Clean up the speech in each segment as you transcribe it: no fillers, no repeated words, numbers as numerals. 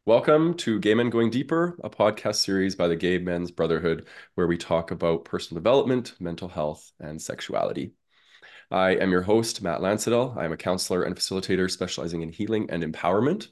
Welcome to Gay Men Going Deeper, a podcast series by the Gay Men's Brotherhood, where we talk about personal development, mental health, and sexuality. I am your host, Matt Lansedel. I am a counselor and facilitator specializing in healing and empowerment.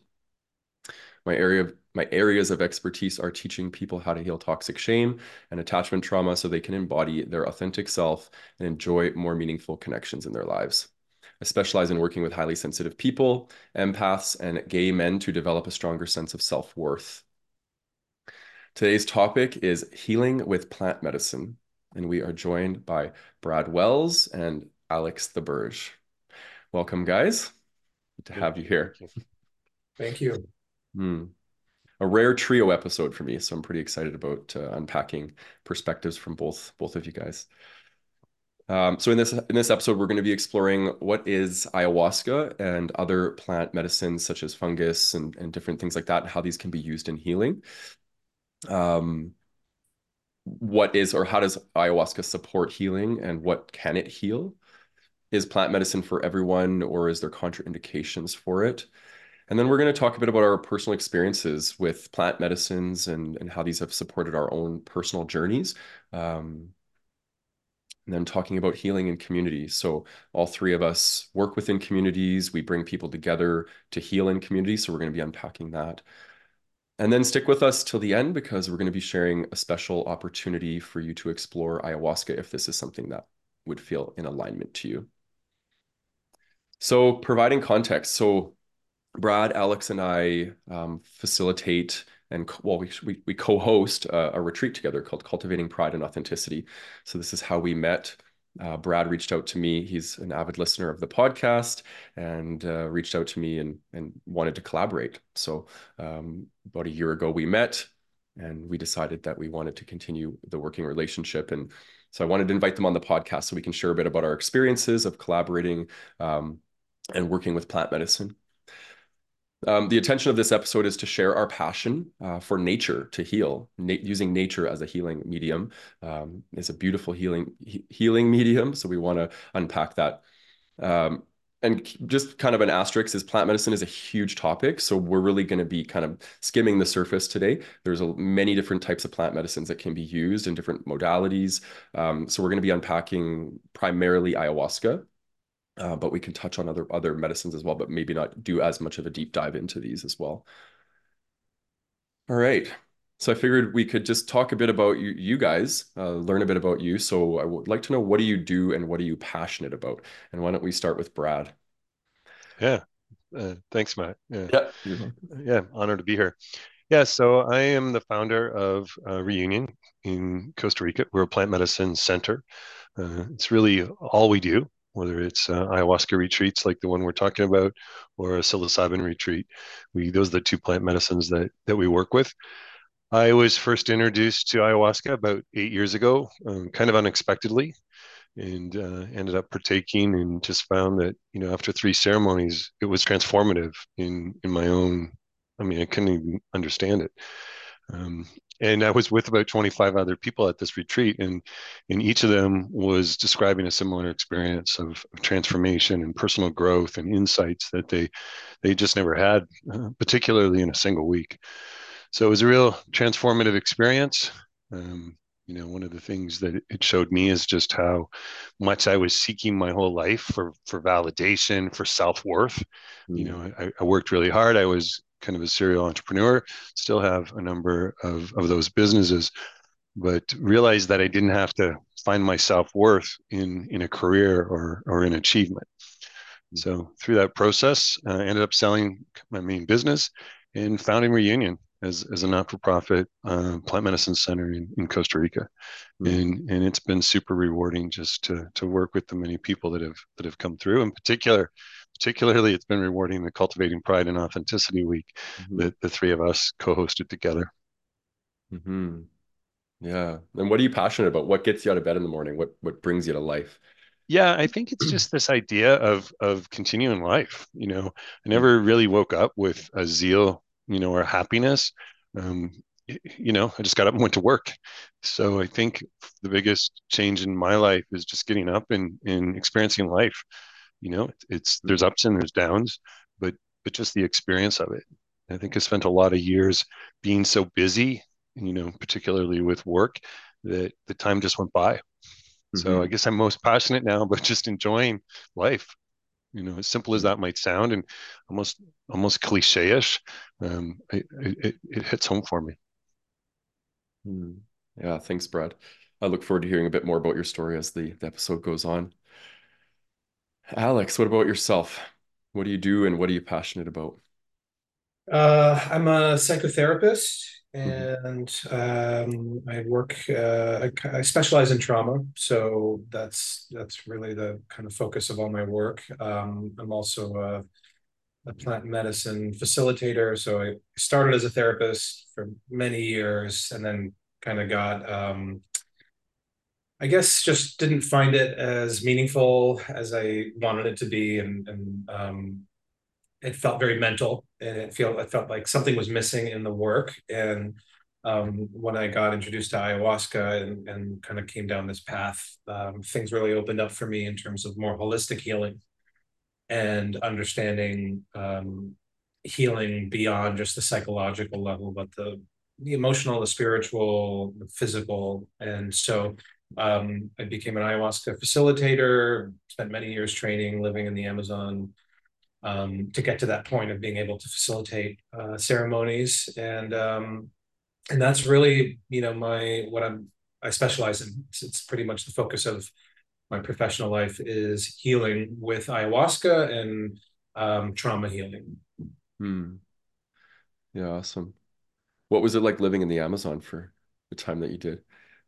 My areas of expertise are teaching people how to heal toxic shame and attachment trauma so they can embody their authentic self and enjoy more meaningful connections in their lives. I specialize in working with highly sensitive people, empaths, and gay men to develop a stronger sense of self-worth. Today's topic is healing with plant medicine, and we are joined by Brad Wells and Alex TheBurge. Welcome, guys. Good to have you here. Thank you. Thank you. A rare trio episode for me, so I'm pretty excited about unpacking perspectives from both of you guys. So in this episode, we're going to be exploring what is ayahuasca and other plant medicines such as fungus and different things like that, and how these can be used in healing. What is or how does ayahuasca support healing, and what can it heal? Is plant medicine for everyone, or is there contraindications for it? And then we're going to talk a bit about our personal experiences with plant medicines and how these have supported our own personal journeys. And then talking about healing in communities. So all three of us work within communities. We bring people together to heal in communities. So we're going to be unpacking that. And then stick with us till the end because we're going to be sharing a special opportunity for you to explore ayahuasca if this is something that would feel in alignment to you. So providing context. So Brad, Alex, and I facilitate and we co-host a retreat together called Cultivating Pride and Authenticity. So this is how we met. Brad reached out to me. He's an avid listener of the podcast and reached out to me and wanted to collaborate. So about a year ago, we met and we decided that we wanted to continue the working relationship. And so I wanted to invite them on the podcast so we can share a bit about our experiences of collaborating and working with plant medicine. The intention of this episode is to share our passion for nature to heal. Using nature as a healing medium is a beautiful healing medium. So we want to unpack that. And just kind of an asterisk is plant medicine is a huge topic. So we're really going to be kind of skimming the surface today. There's many different types of plant medicines that can be used in different modalities. So we're going to be unpacking primarily ayahuasca. But we can touch on other medicines as well, but maybe not do as much of a deep dive into these as well. All right. So I figured we could just talk a bit about you guys, learn a bit about you. So I would like to know, what do you do and what are you passionate about? And why don't we start with Brad? Yeah. Thanks, Matt. Yeah. Yeah. Honored to be here. Yeah. So I am the founder of Reunion in Costa Rica. We're a plant medicine center. It's really all we do, whether it's ayahuasca retreats like the one we're talking about, or a psilocybin retreat. Those are the two plant medicines that we work with. I was first introduced to ayahuasca about 8 years ago, kind of unexpectedly, and ended up partaking and just found that, after three ceremonies, it was transformative in my own. I mean, I couldn't even understand it. Um, and I was with about 25 other people at this retreat, and each of them was describing a similar experience of transformation and personal growth and insights that they just never had, particularly in a single week. So it was a real transformative experience. One of the things that it showed me is just how much I was seeking my whole life for validation, for self-worth. I worked really hard. I was kind of a serial entrepreneur, still have a number of those businesses, but realized that I didn't have to find my self-worth in a career or in achievement. So through that process, I ended up selling my main business and founding Reunion as a not-for-profit plant medicine center in Costa Rica. And it's been super rewarding just to work with the many people that have come through. In particularly, it's been rewarding the Cultivating Pride and Authenticity Week that the three of us co-hosted together. Mm-hmm. Yeah. And what are you passionate about? What gets you out of bed in the morning? What brings you to life? Yeah, I think it's just this idea of continuing life. I never really woke up with a zeal, or happiness. Um, I just got up and went to work. So I think the biggest change in my life is just getting up and experiencing life. There's ups and there's downs, but just the experience of it. I think I spent a lot of years being so busy, particularly with work, that the time just went by. So I Hmm. guess I'm most passionate now about just enjoying life. As simple as that might sound, and almost almost cliche-ish, it hits home for me. Hmm. Yeah, thanks, Brad. I look forward to hearing a bit more about your story as the episode goes on. Alex, what about yourself? What do you do and what are you passionate about? I'm a psychotherapist, Hmm. and I work. I specialize in trauma, so that's really the kind of focus of all my work. I'm also a plant medicine facilitator. So I started as a therapist for many years, and then kind of got, I guess, just didn't find it as meaningful as I wanted it to be, and it felt very mental, and it felt like something was missing in the work. And when I got introduced to ayahuasca and kind of came down this path, things really opened up for me in terms of more holistic healing and understanding, healing beyond just the psychological level, but the emotional, the spiritual, the physical. And so I became an ayahuasca facilitator, spent many years training, living in the Amazon, to get to that point of being able to facilitate ceremonies. And that's really, my what I specialize in. It's pretty much the focus of my professional life is healing with ayahuasca and trauma healing. Hmm. Yeah, awesome. What was it like living in the Amazon for the time that you did?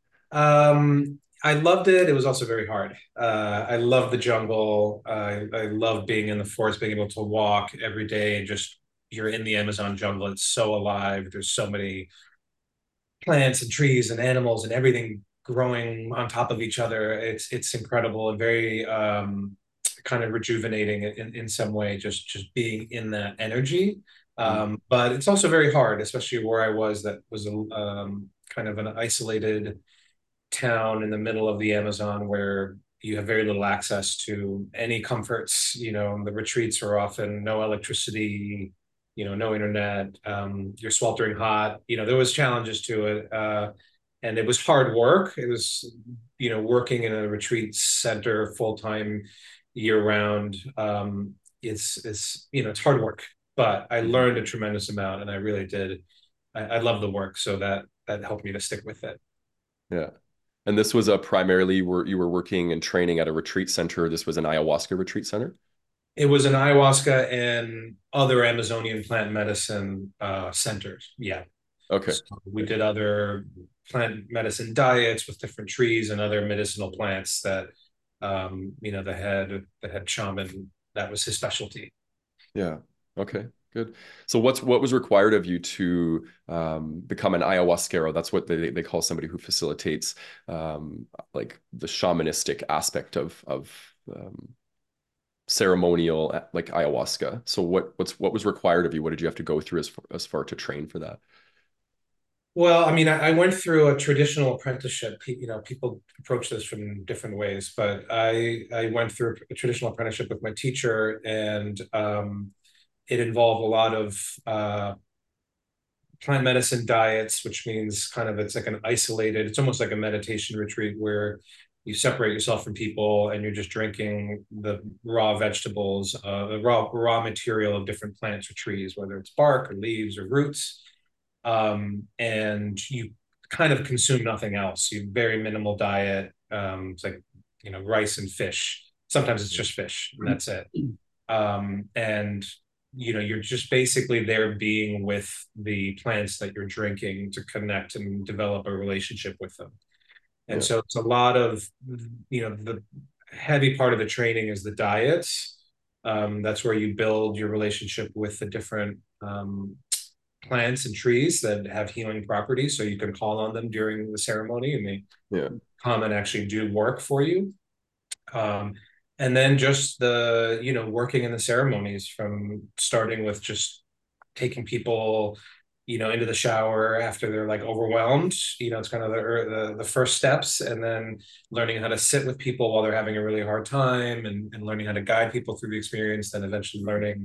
I loved it. It was also very hard. I love the jungle. I love being in the forest, being able to walk every day and just you're in the Amazon jungle. It's so alive. There's so many plants and trees and animals and everything growing on top of each other. It's incredible and very kind of rejuvenating in some way, just being in that energy. Hmm. But it's also very hard, especially where I was. That was a kind of an isolated town in the middle of the Amazon where you have very little access to any comforts. The retreats are often no electricity, no internet. You're sweltering hot. There was challenges to it, and it was hard work. It was, working in a retreat center full time, year round. It's hard work, but I Hmm. learned a tremendous amount, and I really did. I love the work, so that helped me to stick with it. Yeah. And this was a primarily where you were working and training at a retreat center. This was an ayahuasca retreat center. It was an ayahuasca and other Amazonian plant medicine centers. Yeah. Okay. So we did other plant medicine diets with different trees and other medicinal plants that, the head shaman, that was his specialty. Yeah. Okay. Good. So what was required of you to become an ayahuasquero? That's what they call somebody who facilitates like the shamanistic aspect of ceremonial like ayahuasca. So what was required of you? What did you have to go through as far to train for that? Well, I mean, I went through a traditional apprenticeship. People approach this from different ways, but I went through a traditional apprenticeship with my teacher, and it involved a lot of plant medicine diets, which means kind of it's like an isolated, it's almost like a meditation retreat where you separate yourself from people and you're just drinking the raw vegetables, the raw material of different plants or trees, whether it's bark or leaves or roots. And you kind of consume nothing else. You very minimal diet. It's like, rice and fish. Sometimes it's just fish, and that's it. And you're just basically there being with the plants that you're drinking to connect and develop a relationship with them. And Yeah. so it's a lot of, the heavy part of the training is the diets. That's where you build your relationship with the different plants and trees that have healing properties. So you can call on them during the ceremony and they Yeah. come and actually do work for you. Um, and then just the, working in the ceremonies, from starting with just taking people, into the shower after they're like overwhelmed. It's kind of the first steps, and then learning how to sit with people while they're having a really hard time, and learning how to guide people through the experience, then eventually learning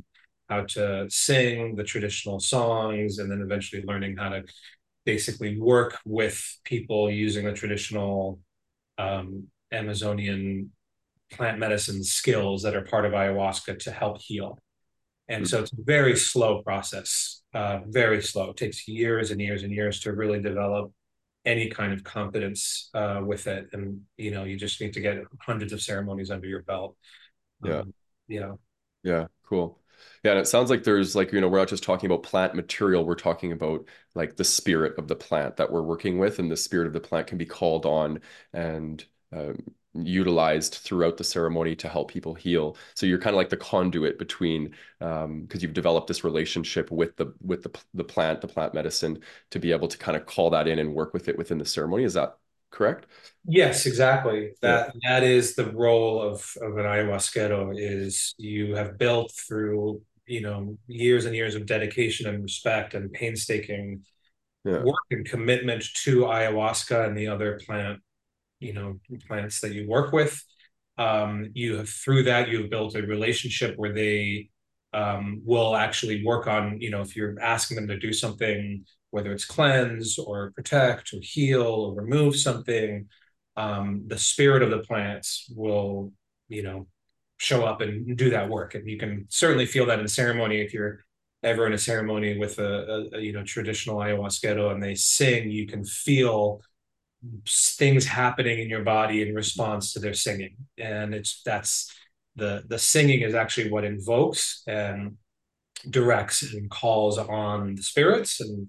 how to sing the traditional songs, and then eventually learning how to basically work with people using the traditional Amazonian plant medicine skills that are part of ayahuasca to help heal. And so it's a very slow process, very slow. It takes years and years and years to really develop any kind of competence with it. And, you just need to get hundreds of ceremonies under your belt. Yeah. Yeah. Yeah, cool. Yeah, and it sounds like there's like, we're not just talking about plant material, we're talking about like the spirit of the plant that we're working with, and the spirit of the plant can be called on and utilized throughout the ceremony to help people heal. So you're kind of like the conduit between, because you've developed this relationship with the plant medicine, to be able to kind of call that in and work with it within the ceremony. Is that correct? Yes, exactly. Yeah. That is the role of an ayahuasquero. Is you have built through years and years of dedication and respect and painstaking Yeah. work and commitment to ayahuasca and the other plants that you work with. You have, through that, you've built a relationship where they will actually work on, if you're asking them to do something, whether it's cleanse or protect or heal or remove something, the spirit of the plants will, show up and do that work. And you can certainly feel that in ceremony. If you're ever in a ceremony with a traditional ayahuasquero and they sing, you can feel things happening in your body in response to their singing. And that's the singing is actually what invokes and directs and calls on the spirits. And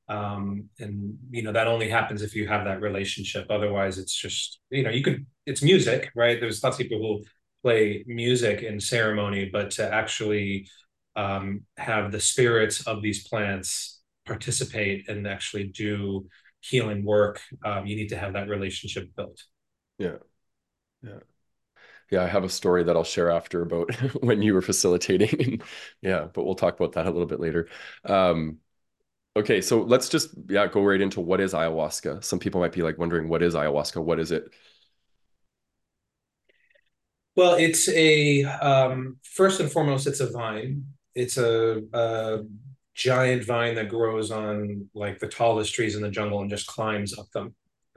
that only happens if you have that relationship. Otherwise it's just, it's music, right? There's lots of people who play music in ceremony, but to actually have the spirits of these plants participate and actually do healing work, you need to have that relationship built. Yeah. Yeah. Yeah, I have a story that I'll share after about when you were facilitating. Yeah, but we'll talk about that a little bit later. Okay, so let's just go right into what is ayahuasca. Some people might be like wondering, what is ayahuasca? What is it? Well, it's first and foremost, it's a vine. It's a giant vine that grows on like the tallest trees in the jungle and just climbs up them.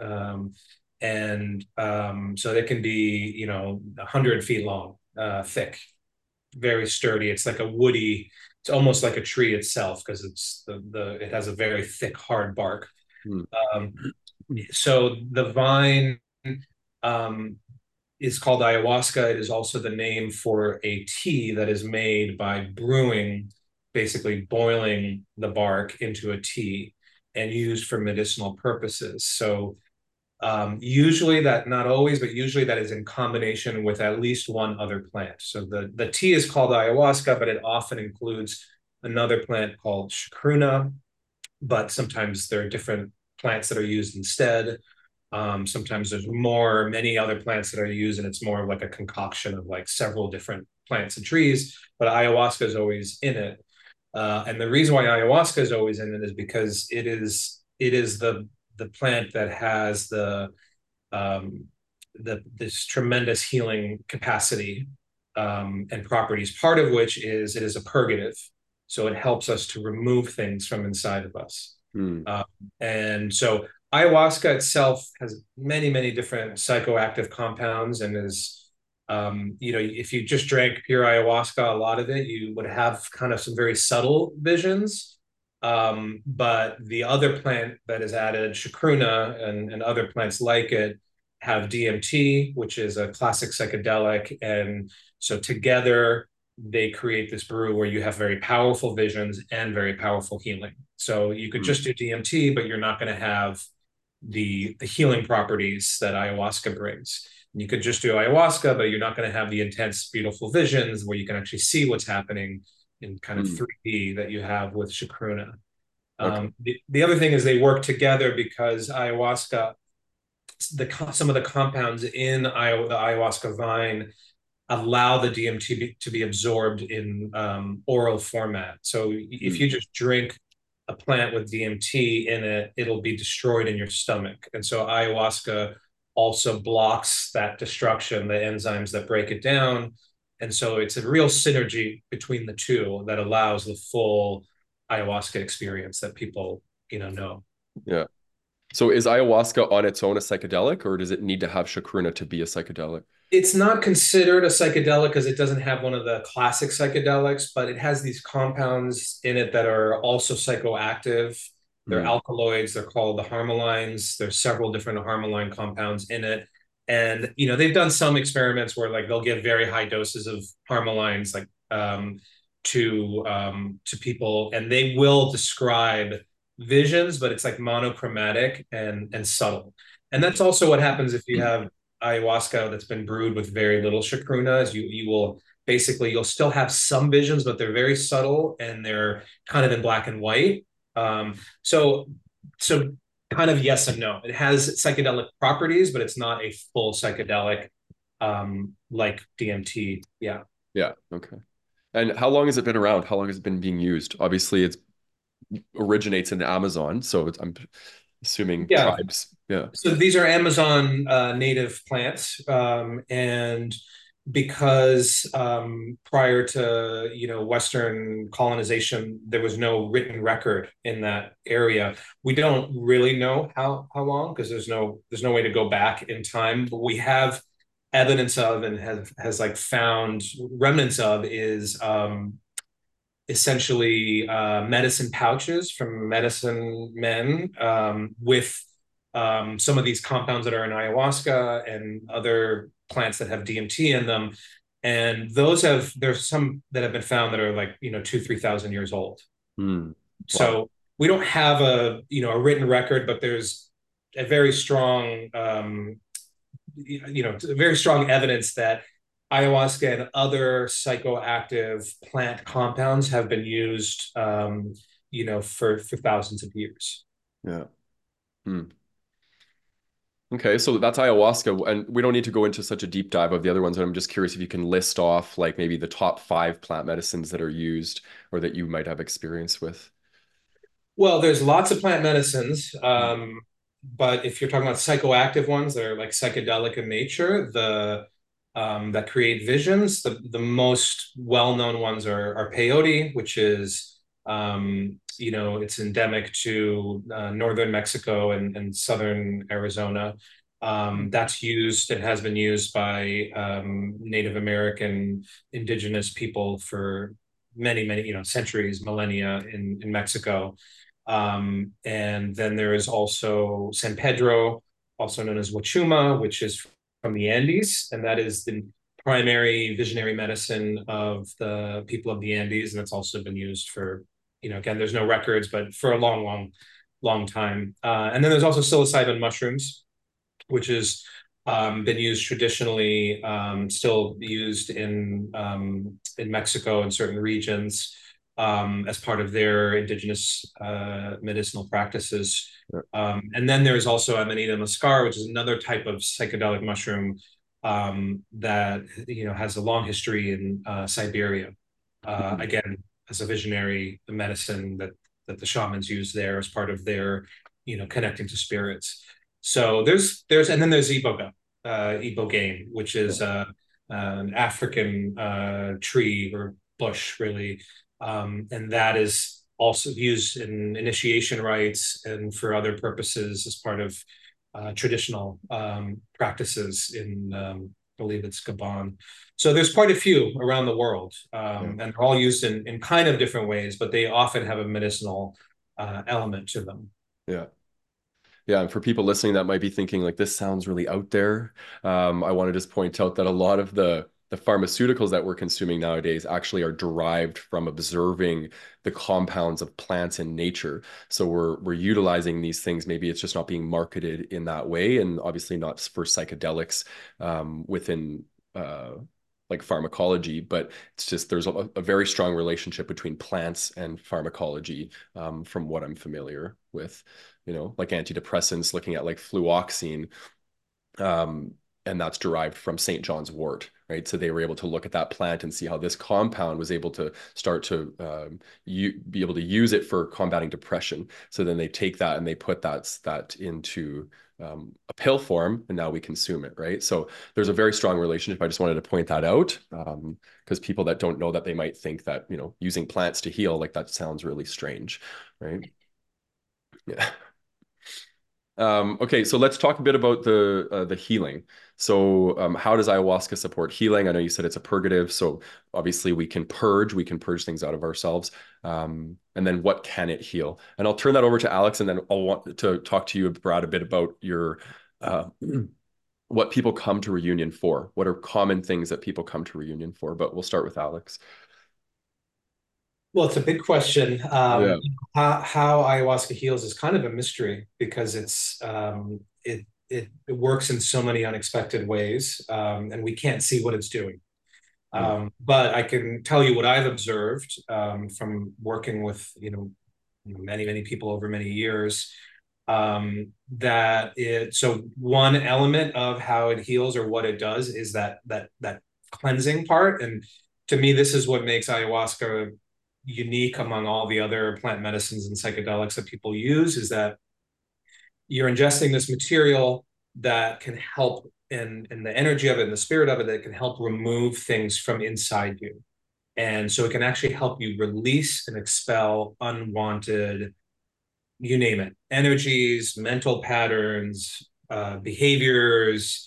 So it can be, 100 feet long, thick, very sturdy. It's like a woody, it's almost like a tree itself because it has a very thick, hard bark. Um, so the vine is called ayahuasca. It is also the name for a tea that is made by brewing, basically boiling the bark into a tea and used for medicinal purposes. So usually that, not always, but usually that is in combination with at least one other plant. So the tea is called ayahuasca, but it often includes another plant called chacruna, but sometimes there are different plants that are used instead. Sometimes there's many other plants that are used, and it's more of like a concoction of like several different plants and trees, but ayahuasca is always in it. And the reason why ayahuasca is always in it is because it is the plant that has this tremendous healing capacity and properties, part of which is it is a purgative. So it helps us to remove things from inside of us. And so ayahuasca itself has many, many different psychoactive compounds and is, if you just drank pure ayahuasca, a lot of it, you would have kind of some very subtle visions. But the other plant that is added, chacruna, and other plants like it, have DMT, which is a classic psychedelic. And so together they create this brew where you have very powerful visions and very powerful healing. So you could just do DMT, but you're not going to have the healing properties that ayahuasca brings. And you could just do ayahuasca, but you're not going to have the intense, beautiful visions where you can actually see what's happening in kind of 3D that you have with chacruna. Okay. The other thing is they work together because ayahuasca, some of the compounds in the ayahuasca vine allow the DMT to be absorbed in oral format. So if you just drink a plant with DMT in it, it'll be destroyed in your stomach. And so ayahuasca also blocks that destruction, the enzymes that break it down, And so it's a real synergy between the two that allows the full ayahuasca experience that people, know. Yeah. So is ayahuasca on its own a psychedelic, or does it need to have chacruna to be a psychedelic? It's not considered a psychedelic because it doesn't have one of the classic psychedelics, but it has these compounds in it that are also psychoactive. They're Mm. alkaloids. They're called the harmalines. There's several different harmaline compounds in it. And, they've done some experiments where like they'll give very high doses of harmalines like to people, and they will describe visions, but it's like monochromatic and subtle. And that's also what happens if you have ayahuasca that's been brewed with very little chacruna. Is you will basically, you'll still have some visions, but they're very subtle and they're kind of in black and white. Um, so so kind of yes and no. It has psychedelic properties, but it's not a full psychedelic like DMT. Yeah. Yeah. Okay. And how long has it been around? How long has it been being used? Obviously, it originates in the Amazon, so I'm assuming Yeah. tribes. Yeah. So these are Amazon native plants, and because prior to Western colonization, there was no written record in that area. We don't really know how long because there's no way to go back in time. But we have evidence of and has like found remnants of is essentially medicine pouches from medicine men with some of these compounds that are in ayahuasca and other plants that have DMT in them. And there's some that have been found that are like, 2, 3 thousand years old. Hmm. Wow. So we don't have a written record, but there's a very strong, very strong evidence that ayahuasca and other psychoactive plant compounds have been used, for thousands of years. Yeah. Hmm. Okay, so that's ayahuasca, and we don't need to go into such a deep dive of the other ones, but I'm just curious if you can list off like maybe the top 5 plant medicines that are used or that you might have experience with. Well, there's lots of plant medicines, but if you're talking about psychoactive ones that are like psychedelic in nature, the that create visions, the most well-known ones are peyote, which is it's endemic to northern Mexico and southern Arizona. That's used and has been used by Native American indigenous people for many, many, centuries, millennia in Mexico. And then there is also San Pedro, also known as Huachuma, which is from the Andes, and that is the primary visionary medicine of the people of the Andes, and it's also been used for, again, there's no records, but for a long, long, long time. And then there's also psilocybin mushrooms, which has been used traditionally, still used in Mexico in certain regions as part of their indigenous medicinal practices. And then there's also Amanita muscar, which is another type of psychedelic mushroom that has a long history in Siberia. Again, as a visionary medicine that the shamans use there as part of their connecting to spirits. So and then there's ibogaine, which is an African tree or bush, really, and that is also used in initiation rites and for other purposes as part of traditional practices in, I believe it's Gabon. So there's quite a few around the world, and they're all used in kind of different ways, but they often have a medicinal element to them. Yeah. Yeah, and for people listening that might be thinking like this sounds really out there, I want to just point out that a lot of the pharmaceuticals that we're consuming nowadays actually are derived from observing the compounds of plants in nature. So we're utilizing these things. Maybe it's just not being marketed in that way, and obviously not for psychedelics within like pharmacology, but it's just there's a very strong relationship between plants and pharmacology from what I'm familiar with. Like antidepressants, looking at like fluoxetine. and that's derived from St. John's wort, right? So they were able to look at that plant and see how this compound was able to start to be able to use it for combating depression. So then they take that and they put that into a pill form, and now we consume it, right? So there's a very strong relationship. I just wanted to point that out because people that don't know that, they might think that, using plants to heal, like that sounds really strange, right? Yeah. Okay, so let's talk a bit about the healing. So, how does ayahuasca support healing? I know you said it's a purgative, so obviously we can purge things out of ourselves. And then what can it heal? And I'll turn that over to Alex, and then I'll want to talk to you, Brad, a bit about your what people come to reunion for. What are common things that people come to reunion for? But we'll start with Alex. Well, it's a big question. Yeah. How ayahuasca heals is kind of a mystery because it works in so many unexpected ways, and we can't see what it's doing. Yeah. But I can tell you what I've observed from working with many people over many years. So one element of how it heals or what it does is that cleansing part, and to me, this is what makes ayahuasca unique among all the other plant medicines and psychedelics that people use, is that you're ingesting this material that can help in the energy of it and the spirit of it, that can help remove things from inside you. And so it can actually help you release and expel unwanted, you name it, energies, mental patterns, behaviors,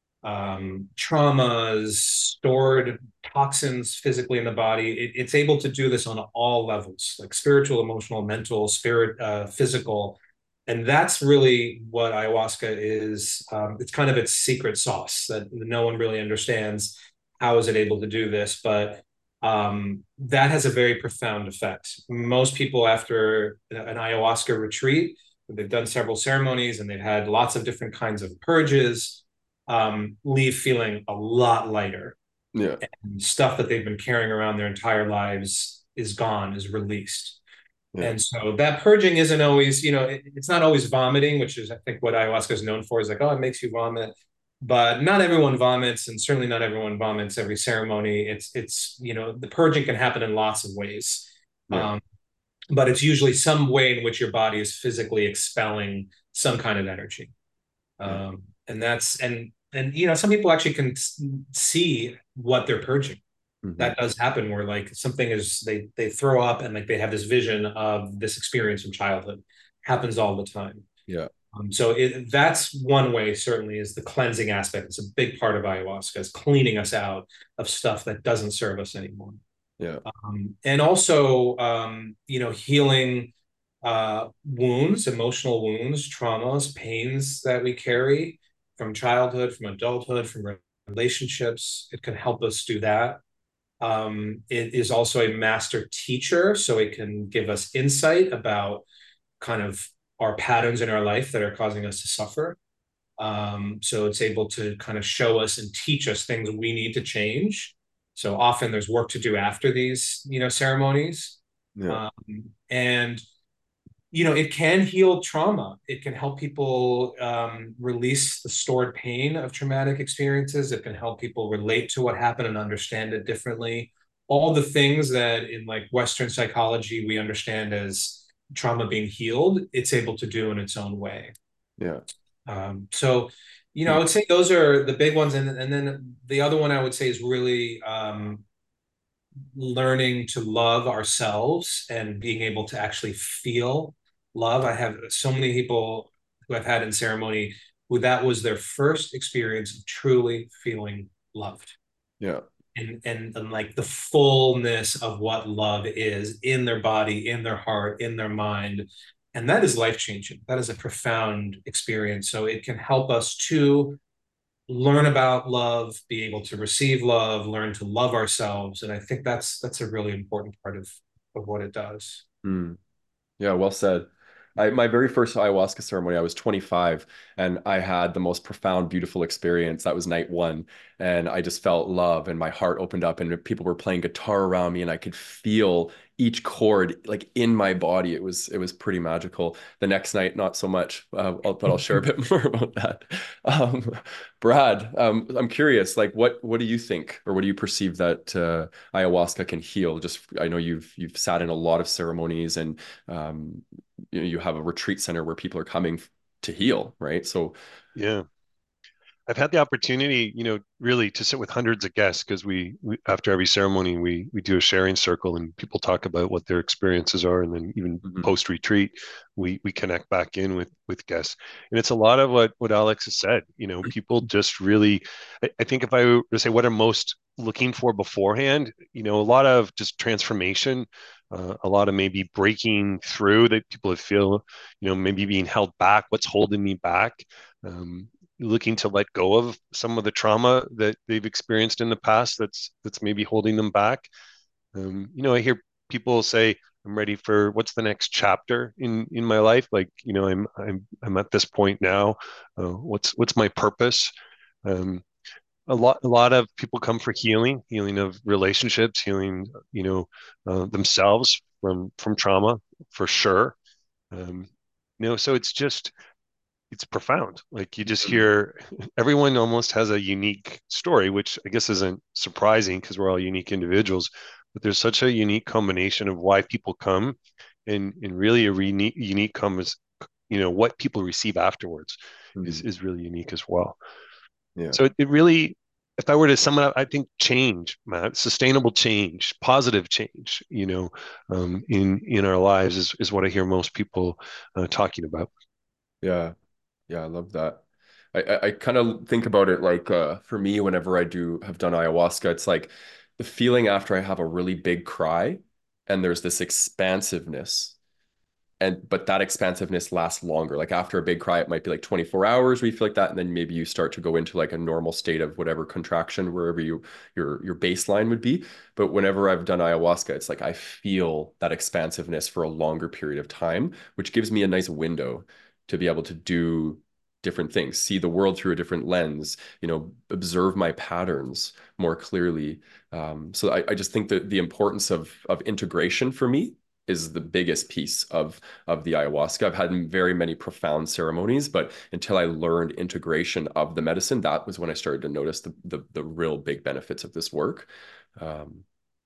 traumas, stored toxins physically in the body. It's able to do this on all levels, like spiritual, emotional, mental, physical. And that's really what ayahuasca is. It's kind of its secret sauce that no one really understands. How is it able to do this? But that has a very profound effect. Most people, after an ayahuasca retreat, they've done several ceremonies and they've had lots of different kinds of purges, leave feeling a lot lighter. Yeah. And stuff that they've been carrying around their entire lives is gone, is released. Yeah. And so that purging isn't always, it's not always vomiting, which is, I think, what ayahuasca is known for, is like, oh, it makes you vomit. But not everyone vomits, and certainly not everyone vomits every ceremony. It's the purging can happen in lots of ways. Yeah. But it's usually some way in which your body is physically expelling some kind of energy. Yeah. And some people actually can see what they're purging. Mm-hmm. That does happen, where like something is, they throw up and like they have this vision of this experience from childhood. Happens all the time. Yeah. So that's one way, certainly, is the cleansing aspect. It's a big part of ayahuasca, is cleaning us out of stuff that doesn't serve us anymore. Yeah. And also, healing wounds, emotional wounds, traumas, pains that we carry from childhood, from adulthood, from relationships. It can help us do that. It is also a master teacher, so it can give us insight about kind of our patterns in our life that are causing us to suffer. So it's able to kind of show us and teach us things we need to change. So often there's work to do after these, ceremonies. Yeah. And it can heal trauma. It can help people release the stored pain of traumatic experiences. It can help people relate to what happened and understand it differently. All the things that in like Western psychology we understand as trauma being healed, it's able to do in its own way. Yeah. So, I would say those are the big ones. And then the other one I would say is really learning to love ourselves and being able to actually feel love. I have so many people who I've had in ceremony who that was their first experience of truly feeling loved. Yeah. And like the fullness of what love is in their body, in their heart, in their mind. And that is life-changing. That is a profound experience. So it can help us to learn about love, be able to receive love, learn to love ourselves. And I think that's a really important part of what it does. Yeah, well said. My very first ayahuasca ceremony, I was 25 and I had the most profound, beautiful experience. That was night one. And I just felt love and my heart opened up and people were playing guitar around me and I could feel each chord like in my body. It was pretty magical. The next night, not so much, but I'll share a bit more about that. Um, Brad, I'm curious, like what do you think or what do you perceive that ayahuasca can heal? Just I know you've sat in a lot of ceremonies and you have a retreat center where people are coming to heal, right? So, Yeah. I've had the opportunity, really to sit with hundreds of guests because we after every ceremony we do a sharing circle and people talk about what their experiences are, and then even mhm, post retreat we connect back in with guests, and it's a lot of what Alex has said. People just really, I think if I were to say what are most looking for beforehand, a lot of just transformation, a lot of maybe breaking through that people feel, maybe being held back. What's holding me back? Um, Looking to let go of some of the trauma that they've experienced in the past that's maybe holding them back. I hear people say, "I'm ready for what's the next chapter in my life." Like, I'm at this point now. What's my purpose? Um, a lot of people come for healing of relationships, healing, themselves from trauma for sure. Um, so it's profound. Like you just mhm, hear everyone almost has a unique story, which I guess isn't surprising because we're all unique individuals. But there's such a unique combination of why people come, and really a unique comes, what people receive afterwards is mhm. is really unique as well. Yeah. So it really, if I were to sum it up, I think change, Matt, sustainable change, positive change, in our lives is what I hear most people talking about. Yeah. Yeah, I love that. I kind of think about it like for me, whenever I do have done ayahuasca, it's like the feeling after I have a really big cry and there's this expansiveness. And but that expansiveness lasts longer. Like after a big cry, it might be like 24 hours where you feel like that, and then maybe you start to go into like a normal state of whatever contraction, wherever your baseline would be. But whenever I've done ayahuasca, it's like I feel that expansiveness for a longer period of time, which gives me a nice window to be able to do different things, see the world through a different lens, observe my patterns more clearly. So I just think that the importance of integration for me is the biggest piece of the ayahuasca. I've had very many profound ceremonies, but until I learned integration of the medicine, that was when I started to notice the real big benefits of this work. Um,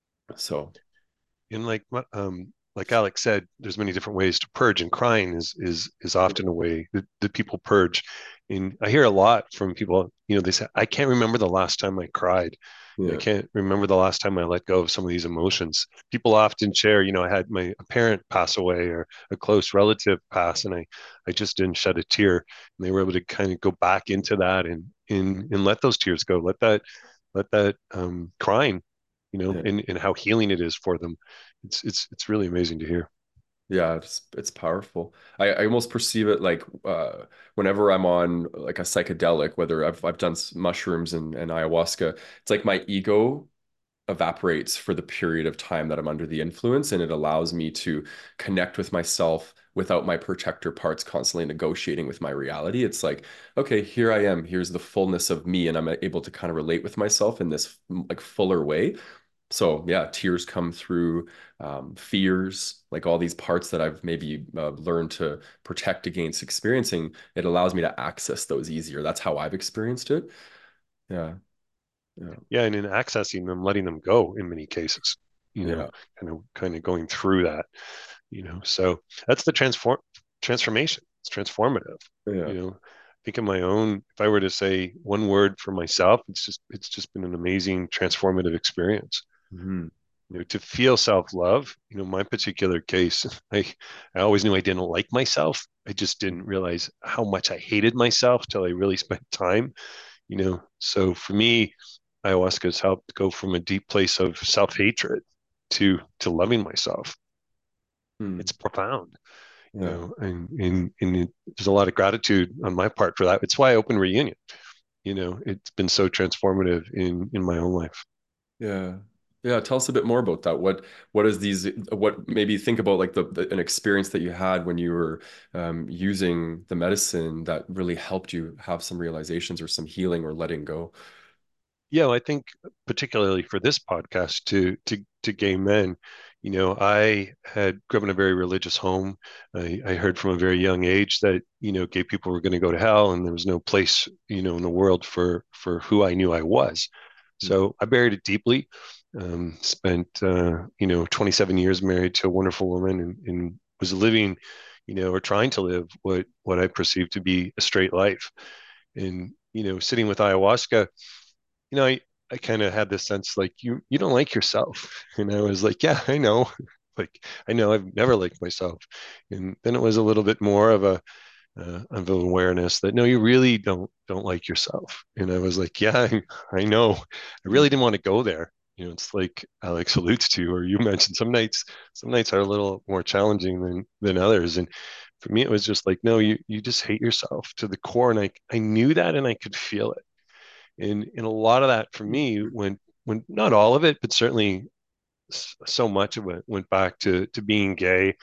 so And like Alex said, there's many different ways to purge, and crying is often a way that people purge. And I hear a lot from people, they say, I can't remember the last time I cried. I yeah. can't remember the last time I let go of some of these emotions. People often share, I had a parent pass away or a close relative pass, and I just didn't shed a tear. And they were able to kind of go back into that and let those tears go, let that crying, Yeah. and how healing it is for them. It's really amazing to hear. Yeah, it's powerful. I almost perceive it like whenever I'm on like a psychedelic, whether I've done mushrooms and ayahuasca, it's like my ego evaporates for the period of time that I'm under the influence, and it allows me to connect with myself without my protector parts constantly negotiating with my reality. It's like, okay, here I am. Here's the fullness of me, and I'm able to kind of relate with myself in this like fuller way. So yeah, tears come through, fears, like all these parts that I've maybe learned to protect against experiencing. It allows me to access those easier. That's how I've experienced it. Yeah, yeah, Yeah, and in accessing them, letting them go in many cases, yeah, kind of going through that, So that's the transformation. It's transformative. yeah. Think of my own, if I were to say one word for myself, it's just been an amazing transformative experience. Mhm. To feel self-love, my particular case, I always knew I didn't like myself. I just didn't realize how much I hated myself till I really spent time, So for me, ayahuasca has helped go from a deep place of self-hatred to loving myself. It's Mm. profound, Yeah, there's a lot of gratitude on my part for that. It's why I opened Reunion. It's been so transformative in my own life. yeah. Yeah, tell us a bit more about that. What is these? What maybe think about like an experience that you had when you were using the medicine that really helped you have some realizations or some healing or letting go. Yeah, well, I think particularly for this podcast to gay men, I had grew up in a very religious home. I heard from a very young age that gay people were going to go to hell, and there was no place in the world for who I knew I was. Mm. So I buried it deeply. Spent 27 years married to a wonderful woman, and was living, or trying to live what I perceived to be a straight life. And sitting with ayahuasca, I kind of had this sense like you don't like yourself. And I was like, yeah, I know. Like I know I've never liked myself. And then it was a little bit more of an awareness that no, you really don't like yourself. And I was like, yeah, I know. I really didn't want to go there. It's like Alex alludes to, or you mentioned some nights are a little more challenging than others. And for me, it was just like, no, you just hate yourself to the core. And I knew that, and I could feel it. And a lot of that for me, when not all of it, but certainly so much of it went back to being gay,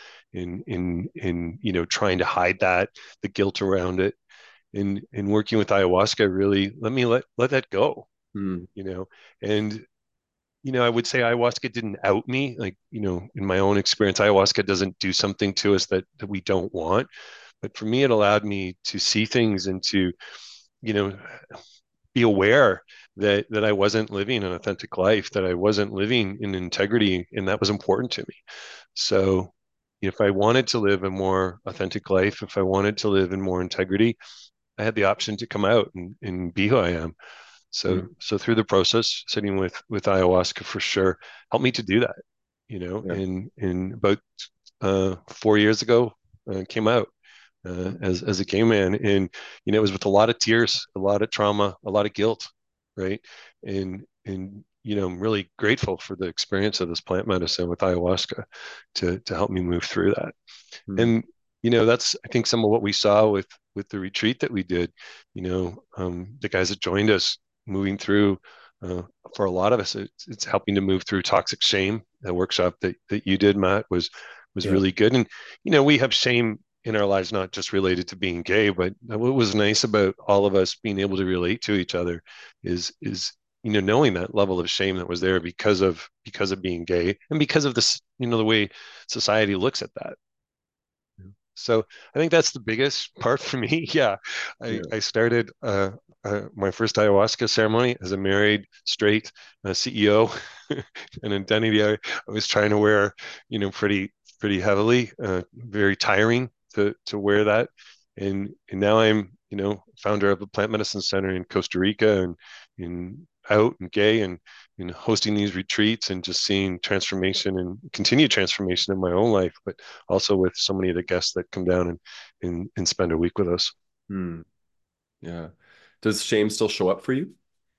in trying to hide that, the guilt around it, and working with ayahuasca really let me let that go. Mm. you know and I would say ayahuasca didn't out me, like, in my own experience, ayahuasca doesn't do something to us that we don't want. But for me, it allowed me to see things and to you know be aware that I wasn't living an authentic life, that I wasn't living in integrity, and that was important to me. So if I wanted to live a more authentic life, if I wanted to live in more integrity, I had the option to come out and be who I am. So Mm. so through the process, sitting with ayahuasca for sure helped me to do that. Yeah. In about 4 years ago, came out as a gay man, and it was with a lot of tears, a lot of trauma, a lot of guilt, right? And I'm really grateful for the experience of this plant medicine with ayahuasca to help me move through that. Mm. And that's, I think, some of what we saw with the retreat that we did. The guys that joined us, moving through. For a lot of us, it's helping to move through toxic shame. The workshop that you did, Matt, was Yeah. really good. And we have shame in our lives, not just related to being gay, but what was nice about all of us being able to relate to each other is knowing that level of shame that was there because of being gay, and because of this, the way society looks at that. So I think that's the biggest part for me. Yeah, I, Yeah. I started my first ayahuasca ceremony as a married straight CEO, an identity I was trying to wear, pretty heavily, very tiring to wear that, and now I'm founder of a plant medicine center in Costa Rica, and in out and gay, and hosting these retreats, and just seeing transformation and continued transformation in my own life, but also with so many of the guests that come down and spend a week with us. Mm. Yeah. Does shame still show up for you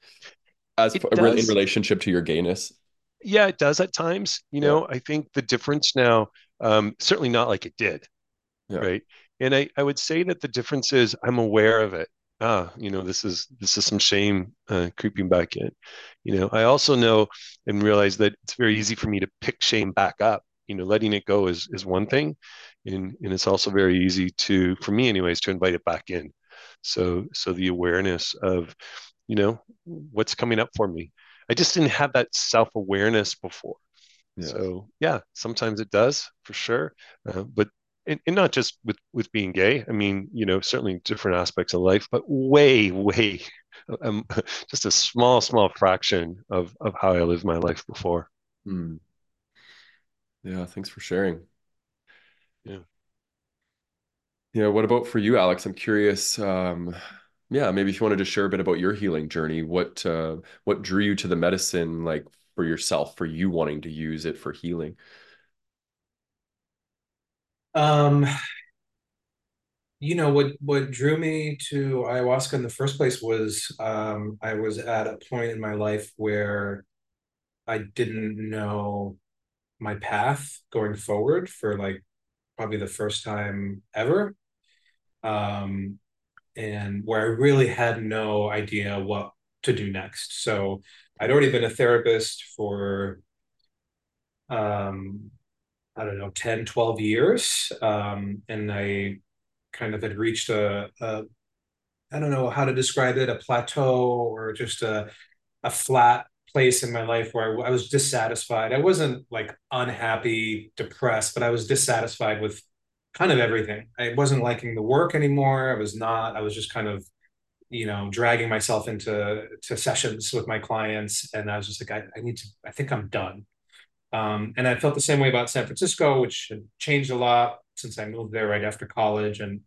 It in does. relationship to your gayness? Yeah, it does at times. Yeah. I think the difference now, certainly not like it did, Yeah. right? And I would say that the difference is I'm aware of it. This is some shame creeping back in. I also know and realize that it's very easy for me to pick shame back up. Letting it go is one thing, and it's also very easy for me anyways, to invite it back in. So the awareness of what's coming up for me. I just didn't have that self-awareness before. Yeah. So yeah, sometimes it does for sure, but and not just with being gay. I mean, certainly different aspects of life, but way, way, um, just a small fraction of how I lived my life before. Mm. Yeah. Thanks for sharing. Yeah. Yeah, what about for you, Alex? I'm curious. Yeah, maybe if you wanted to share a bit about your healing journey, what drew you to the medicine, like for yourself, for you wanting to use it for healing? Um, what drew me to ayahuasca in the first place was I was at a point in my life where I didn't know my path going forward for like probably the first time ever. Um, and where I really had no idea what to do next. So I'd already been a therapist for um, I don't know, 10, 12 years. And I kind of had reached I don't know how to describe it, a plateau or just a flat place in my life where I was dissatisfied. I wasn't like unhappy, depressed, but I was dissatisfied with kind of everything. I wasn't liking the work anymore. I was just kind of, dragging myself into sessions with my clients. And I was just like, I think I'm done. And I felt the same way about San Francisco, which had changed a lot since I moved there right after college. And,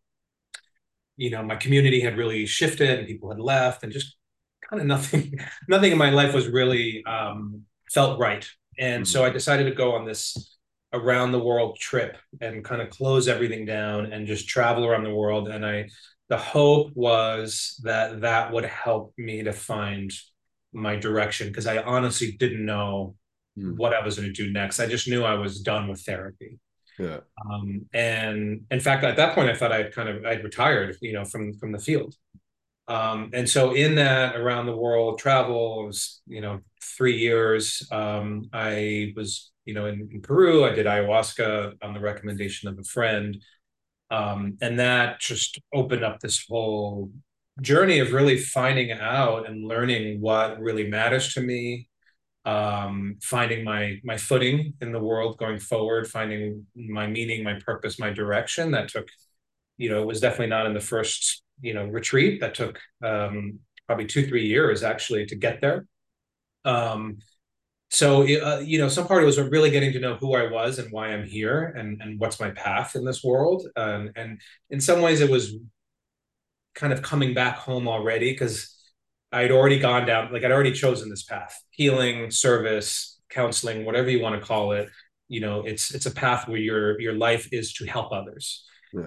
my community had really shifted and people had left and just kind of nothing, nothing in my life was really felt right. And Mhm. so I decided to go on this around the world trip and kind of close everything down and just travel around the world. And the hope was that that would help me to find my direction because I honestly didn't know Mhm. what I was going to do next. I just knew I was done with therapy. Yeah. And in fact, at that point, I thought I'd retired, from the field. And so in that around the world travel, it was, 3 years. I was, in Peru. I did ayahuasca on the recommendation of a friend. And that just opened up this whole journey of really finding out and learning what really matters to me, finding my footing in the world going forward, finding my meaning, my purpose, my direction. That took, it was definitely not in the first, retreat. That took probably 2, 3 years actually to get there. Um, so, some part of it was really getting to know who I was and why I'm here and what's my path in this world. And in some ways, it was kind of coming back home already because I'd already gone down, like I'd already chosen this path, healing, service, counseling, whatever you want to call it. It's a path where your life is to help others. Yeah.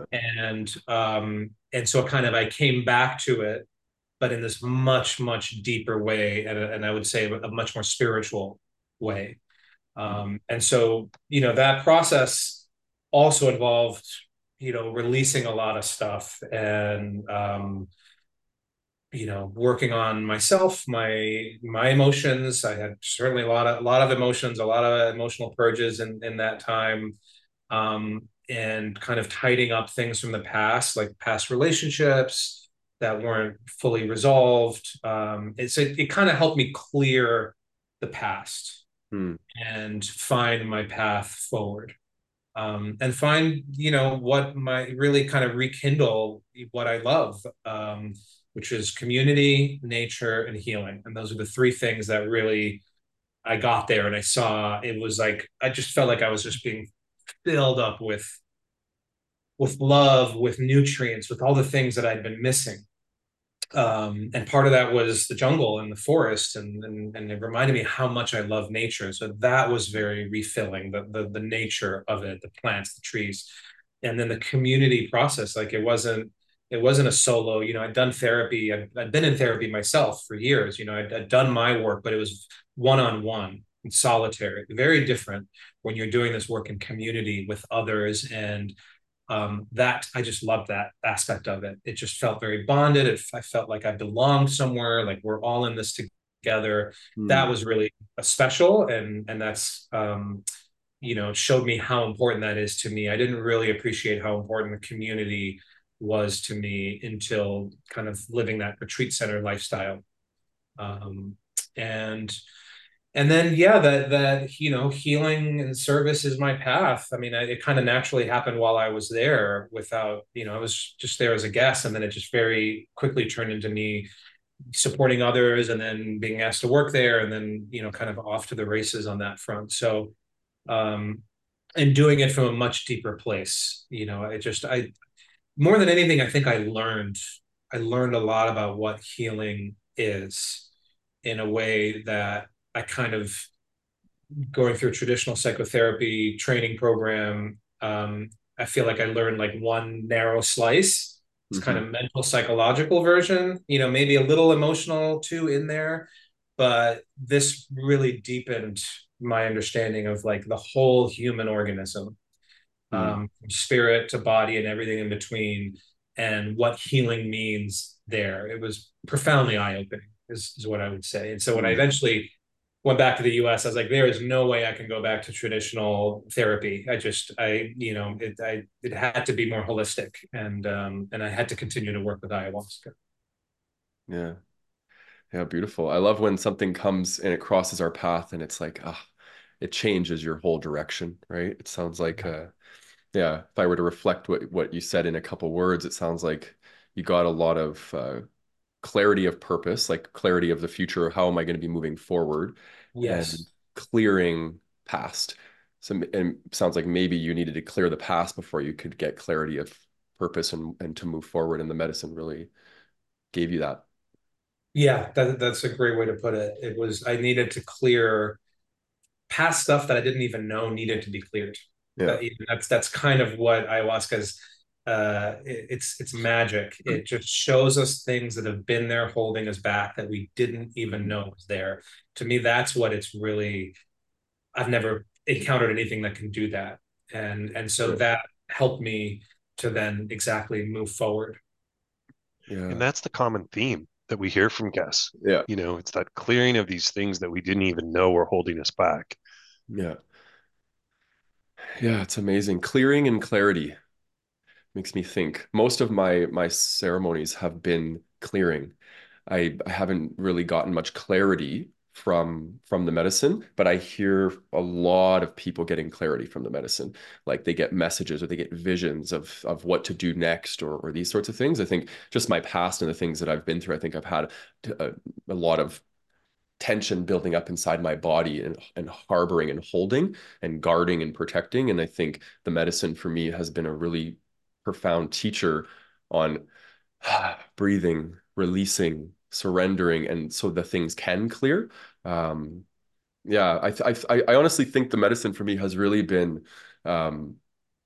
And so kind of I came back to it, but in this much, much deeper way. And I would say a much more spiritual way. And so, that process also involved, releasing a lot of stuff and, working on myself, my emotions. I had certainly a lot of emotions, a lot of emotional purges in that time, and kind of tidying up things from the past, like past relationships that weren't fully resolved. It kind of helped me clear the past Mm. and find my path forward. And find, what might really kind of rekindle what I love, which is community, nature, and healing. And those are the three things that really I got there and I saw it was like I just felt like I was just being filled up with love, with nutrients, with all the things that I'd been missing. And part of that was the jungle and the forest, and it reminded me how much I love nature. So that was very refilling, the nature of it, the plants, the trees, and then the community process. Like it wasn't a solo. I'd done therapy. I'd been in therapy myself for years. I'd done my work, but it was one on one and solitary. Very different when you're doing this work in community with others and that I just loved that aspect of it. It just felt very bonded. I felt like I belonged somewhere, like we're all in this together. Mm. That was really special, and that's showed me how important that is to me. I didn't really appreciate how important the community was to me until kind of living that retreat center lifestyle. Um, and and then yeah, that healing and service is my path. I mean, it kind of naturally happened while I was there without, I was just there as a guest, and then it just very quickly turned into me supporting others and then being asked to work there, and then kind of off to the races on that front. So um and doing it from a much deeper place. I more than anything, I think I learned a lot about what healing is in a way that I kind of going through a traditional psychotherapy training program. I feel like I learned like one narrow slice. It's kind Mhm. of mental psychological version, maybe a little emotional too in there, but this really deepened my understanding of like the whole human organism, Mm. from spirit to body and everything in between, and what healing means there. It was profoundly eye opening, is what I would say. And so when I Mm. eventually went back to the US, I was like, there is no way I can go back to traditional therapy. It had to be more holistic, and I had to continue to work with ayahuasca. Yeah. Yeah, beautiful. I love when something comes and it crosses our path and it's like, ah, it changes your whole direction, right? It sounds like yeah, if I were to reflect what you said in a couple words, it sounds like you got a lot of clarity of purpose, like clarity of the future. How am I going to be moving forward, and Yes. clearing past. So, and it sounds like maybe you needed to clear the past before you could get clarity of purpose and to move forward. And the medicine really gave you that. Yeah, that's a great way to put it. It was I needed to clear past stuff that I didn't even know needed to be cleared. Yeah. That's kind of what ayahuasca's it's magic. It just shows us things that have been there holding us back that we didn't even know was there. To me, that's what it's really. I've never encountered anything that can do that, and so Sure. that helped me to then exactly move forward. And Yeah. that's the common theme that we hear from guests. Yeah. It's that clearing of these things that we didn't even know were holding us back. Yeah. Yeah. It's amazing. Clearing and clarity makes me think. Most of my ceremonies have been clearing. I haven't really gotten much clarity from the medicine, but I hear a lot of people getting clarity from the medicine. Like they get messages or they get visions of what to do next or these sorts of things. I think just my past and the things that I've been through, I think I've had a lot of tension building up inside my body and harboring and holding and guarding and protecting. And I think the medicine for me has been a really profound teacher on breathing, releasing, surrendering, and so the things can clear. Um, yeah, I honestly think the medicine for me has really been um,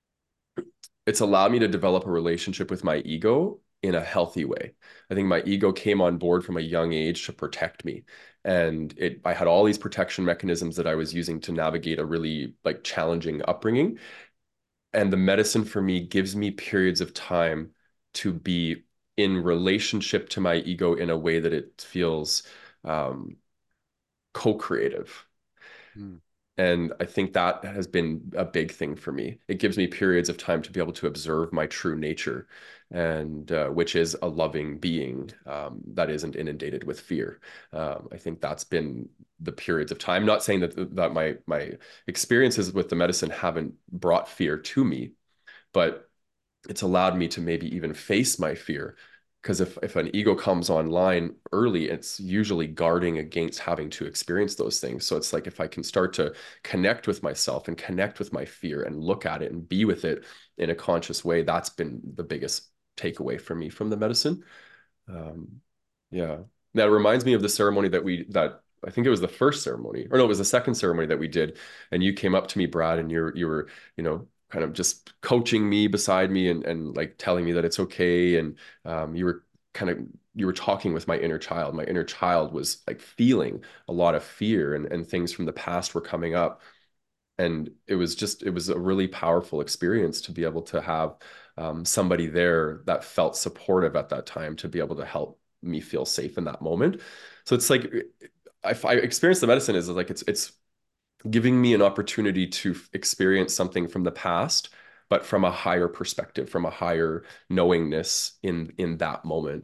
it's allowed me to develop a relationship with my ego in a healthy way. I think my ego came on board from a young age to protect me. And I had all these protection mechanisms that I was using to navigate a really like challenging upbringing. And the medicine for me gives me periods of time to be in relationship to my ego in a way that it feels um, co-creative. Mm. And I think that has been a big thing for me. It gives me periods of time to be able to observe my true nature, and which is a loving being that isn't inundated with fear. I think that's been the periods of time. Not saying that my experiences with the medicine haven't brought fear to me, but it's allowed me to maybe even face my fear. Because if an ego comes online early, it's usually guarding against having to experience those things. So it's like if I can start to connect with myself and connect with my fear and look at it and be with it in a conscious way, that's been the biggest takeaway for me from the medicine. Um, yeah, that reminds me of the ceremony that I think it was the first ceremony, or no, it was the second ceremony that we did, and you came up to me, Brad, and you were kind of just coaching me beside me and like telling me that it's okay, and you were kind of you were talking with my inner child. My inner child was like feeling a lot of fear and things from the past were coming up, and it was a really powerful experience to be able to have somebody there that felt supportive at that time to be able to help me feel safe in that moment. So it's like I experience the medicine is like it's giving me an opportunity to experience something from the past, but from a higher perspective, from a higher knowingness in that moment.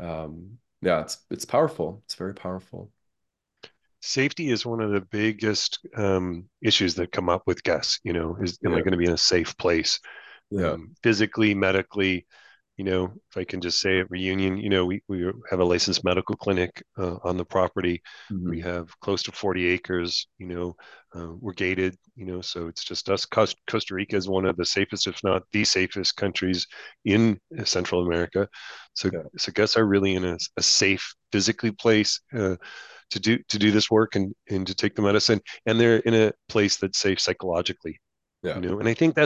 Yeah, it's powerful. It's very powerful. Safety is one of the biggest issues that come up with guests. Am I Yeah, going to be in a safe place, yeah, physically, medically? If I can just say at Reunion, we have a licensed medical clinic on the property. We mhm, have close to 40 acres. We're gated. So it's just us. Costa Rica is one of the safest, if not the safest, countries in Central America. So yeah, so guests are really in a safe physically place to do this work and to take the medicine, and they're in a place that's safe psychologically. yeah, And I think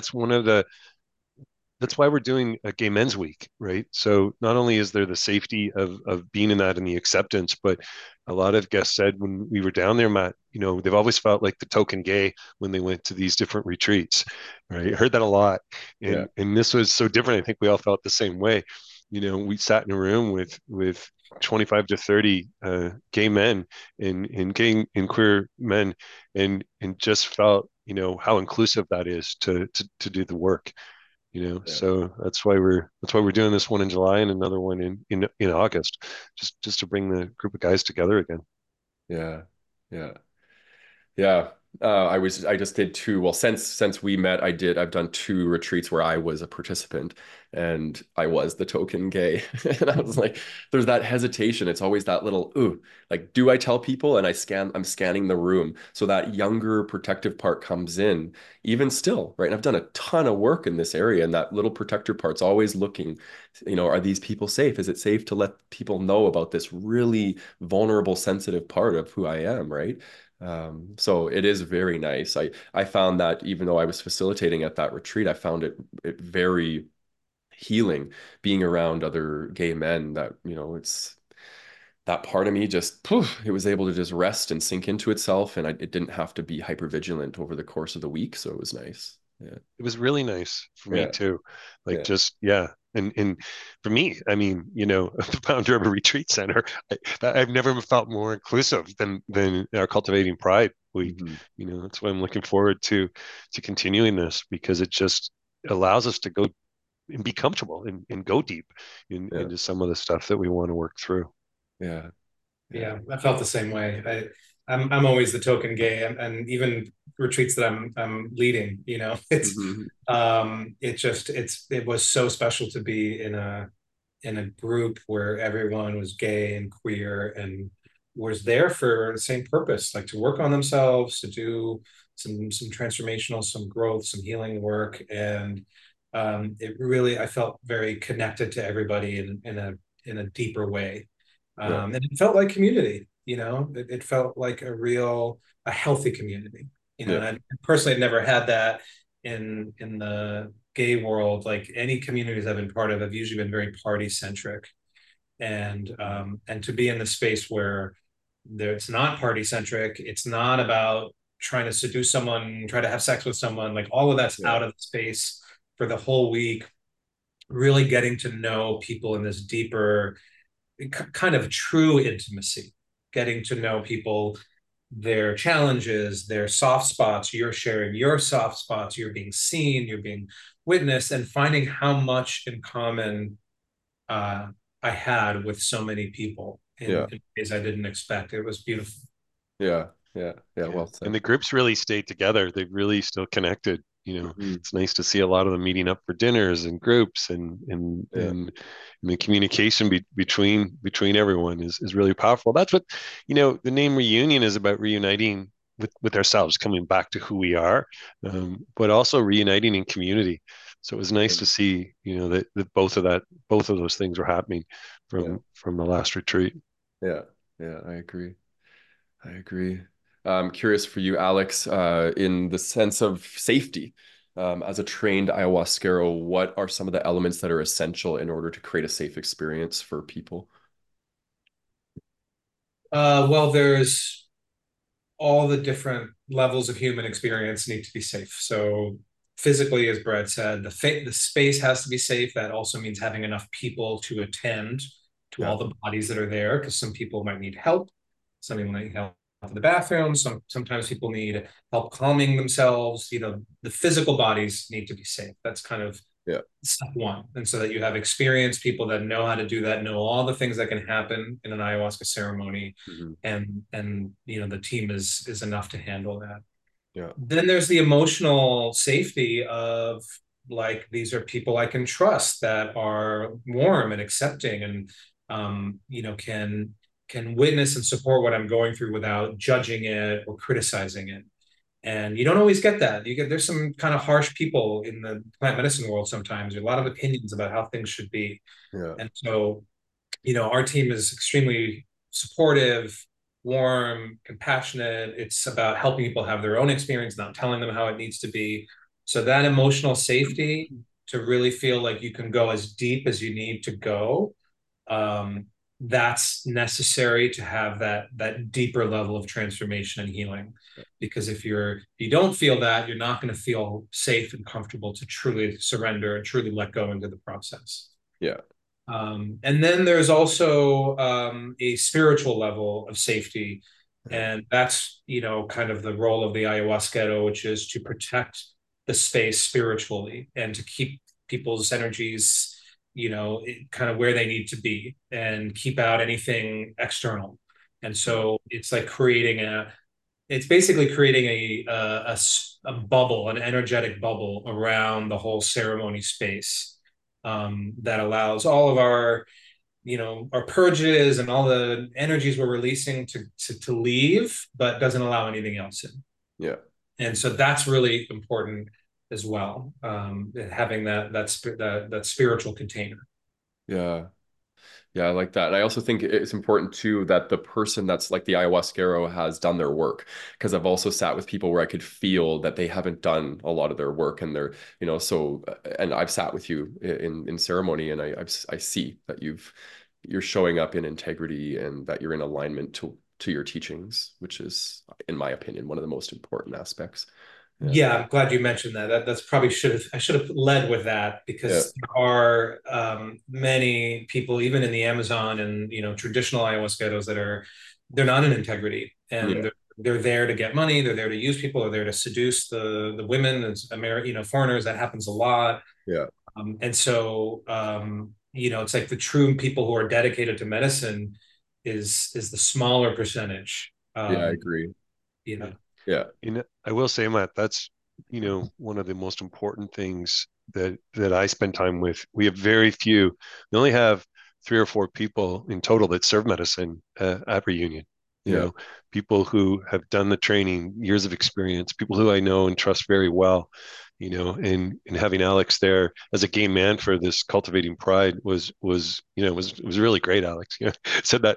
that's why we're doing a gay men's week, right? So not only is there the safety of being in that and the acceptance, but a lot of guests said when we were down there, Matt, they've always felt like the token gay when they went to these different retreats, right? I heard that a lot. yeah, And this was so different. I think we all felt the same way. we sat in a room with 25 to 30 gay men and gay and queer men, and just felt, how inclusive that is to do the work. Yeah. So that's why we're doing this one in July and another one in August, just to bring the group of guys together again. Yeah. Yeah. Yeah. I just did two. Well, since we met, I've done two retreats where I was a participant and I was the token gay. And I was like, there's that hesitation. It's always that little, ooh, like, do I tell people? And I'm scanning the room. So that younger protective part comes in, even still, right? And I've done a ton of work in this area, and that little protector part's always looking, are these people safe? Is it safe to let people know about this really vulnerable, sensitive part of who I am, right? So it is very nice. I found that even though I was facilitating at that retreat, I found it very healing being around other gay men that, it's that part of me just poof, it was able to just rest and sink into itself, and it didn't have to be hyper vigilant over the course of the week. So it was nice. Yeah. It was really nice for me Yeah. too. Like, Yeah. just, yeah. And for me, I mean, the founder of a retreat center, I've never felt more inclusive than our Cultivating Pride week. Mhm. That's why I'm looking forward to continuing this, because it just allows us to go and be comfortable and go deep Yeah. into some of the stuff that we want to work through. Yeah. Yeah. Yeah, I felt the same way. I'm always the token gay, and even retreats that I'm leading, Mhm. it was so special to be in a group where everyone was gay and queer and was there for the same purpose, like to work on themselves, to do some transformational, some growth, some healing work. And it really, I felt very connected to everybody in a deeper way. Yeah. And it felt like community, it felt like a healthy community, Yeah. and I personally had never had that in the gay world. Like, any communities I've been part of have usually been very party centric, and to be in the space where it's not party centric, it's not about trying to seduce someone, try to have sex with someone, like all of that's Yeah. out of the space for the whole week. Really getting to know people in this deeper kind of true intimacy, getting to know people, their challenges, their soft spots. You're sharing your soft spots, you're being seen, you're being witnessed, and finding how much in common uh, I had with so many people Yeah. in ways I didn't expect. It was beautiful. Yeah. Yeah. Yeah. Yeah. Well And said. the groups really stayed together. They've really still connected. Mhm. It's nice to see a lot of them meeting up for dinners and groups, Yeah. and the communication between everyone is really powerful. That's what, the name Reunion is about: reuniting with ourselves, coming back to who we are, but also reuniting in community. So it was nice to see, that both of those things were happening Yeah. from the last retreat. Yeah. Yeah. I agree. I agree. I'm curious for you, Alex, in the sense of safety. As a trained ayahuasquero, what are some of the elements that are essential in order to create a safe experience for people? Well, there's all the different levels of human experience need to be safe. So physically, as Brad said, the space has to be safe. That also means having enough people to attend to Yeah. all the bodies that are there, because some people might need help. Some people might need help in the bathroom. Sometimes people need help calming themselves. The physical bodies need to be safe. That's kind of Yeah. step one. And so that you have experienced people that know how to do that, know all the things that can happen in an ayahuasca ceremony, Mhm. and the team is enough to handle that. Yeah. Then there's the emotional safety of, like, these are people I can trust, that are warm and accepting, and can witness and support what I'm going through without judging it or criticizing it. And you don't always get that. There's some kind of harsh people in the plant medicine world sometimes. There's a lot of opinions about how things should be. Yeah. And so, our team is extremely supportive, warm, compassionate. It's about helping people have their own experience, not telling them how it needs to be. So that emotional safety, to really feel like you can go as deep as you need to go, um, that's necessary to have that deeper level of transformation and healing. Because if you don't feel that, you're not going to feel safe and comfortable to truly surrender and truly let go into the process. Yeah. And then there's also a spiritual level of safety. Yeah. And that's, kind of the role of the ayahuasquero, which is to protect the space spiritually and to keep people's energies, kind of where they need to be and keep out anything external. And Yeah. so it's basically creating a bubble, an energetic bubble around the whole ceremony space, that allows all of our purges and all the energies we're releasing to leave, but doesn't allow anything else in. Yeah. And so that's really important as well, having that spiritual container. Yeah. Yeah, I like that. And I also think it's important too that the person that's like the ayahuasquero has done their work. Because I've also sat with people where I could feel that they haven't done a lot of their work and they're, and I've sat with you in ceremony and I see that you're showing up in integrity and that you're in alignment to your teachings, which is, in my opinion, one of the most important aspects. Yeah. Yeah, I'm glad you mentioned that. That's probably I should have led with that, Yeah. because there are many people, even in the Amazon and traditional ayahuasqueros, they're not in integrity, and Yeah. they're there to get money. They're there to use people. They're there to seduce the women and foreigners. That happens a lot. Yeah. And so it's like the true people who are dedicated to medicine is the smaller percentage. Yeah, I agree. You know, Yeah. I will say, Matt, that's, one of the most important things that I spend time with. We have very few. We only have 3 or 4 people in total that serve medicine at Reunion. You Yeah. know, people who have done the training, years of experience, people who I know and trust very well. And having Alex there as a game man for this cultivating pride was really great. Alex, said that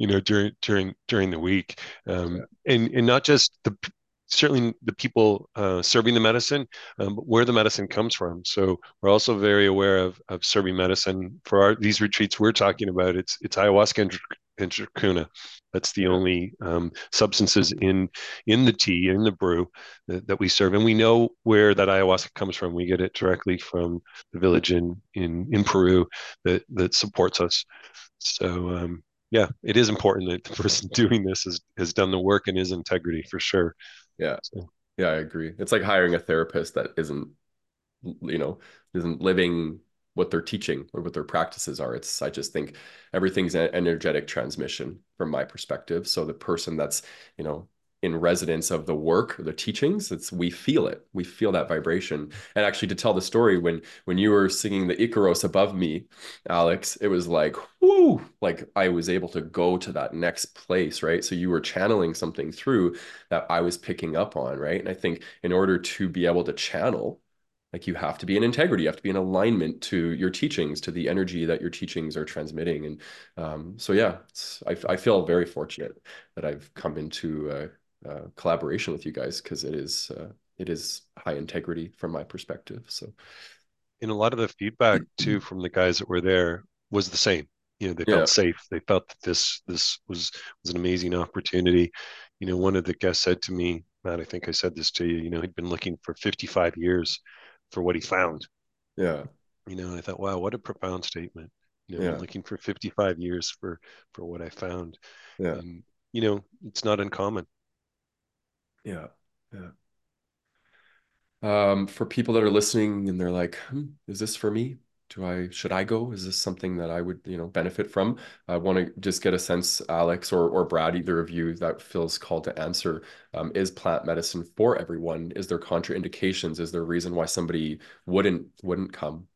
during the week, Yeah. and not just certainly the people serving the medicine, but where the medicine comes from. So we're also very aware of serving medicine for these retreats we're talking about. It's ayahuasca and chacruna. That's the Yeah. only substances in the tea, in the brew that we serve, and we know where that ayahuasca comes from. We get it directly from the village in Peru that supports us. So yeah, it is important that the person doing this has done the work and is integrity for sure. Yeah. So Yeah, I agree. It's like hiring a therapist that you know, isn't living what they're teaching or what their practices are. I just think everything's an energetic transmission from my perspective. So the person that's, you know, in residence of the work or the teachings, we feel it. We feel that vibration. And actually to tell the story, when you were singing the Icaros above me, Alex, it was like, whoo, like I was able to go to that next place, right? So you were channeling something through that I was picking up on, right? And I think in order to be able to channel, like you have to be in integrity, you have to be in alignment to your teachings, to the energy that your teachings are transmitting. And so, yeah, I feel very fortunate that I've come into collaboration with you guys because it is high integrity from my perspective. So, in a lot of the feedback too from the guys that were there was the same. They yeah, felt safe. They felt that this was an amazing opportunity. One of the guests said to me, Matt, I think I said this to you. He'd been looking for 55 years for what he found. yeah, I thought, wow, what a profound statement. I've been yeah, looking for 55 years for what I found, yeah, and it's not uncommon. yeah, yeah. For people that are listening and they're like, is this for me? Should I go? Is this something that I would, benefit from? I want to just get a sense, Alex or Brad, either of you that feels called to answer. Is plant medicine for everyone? Is there contraindications? Is there a reason why somebody wouldn't come?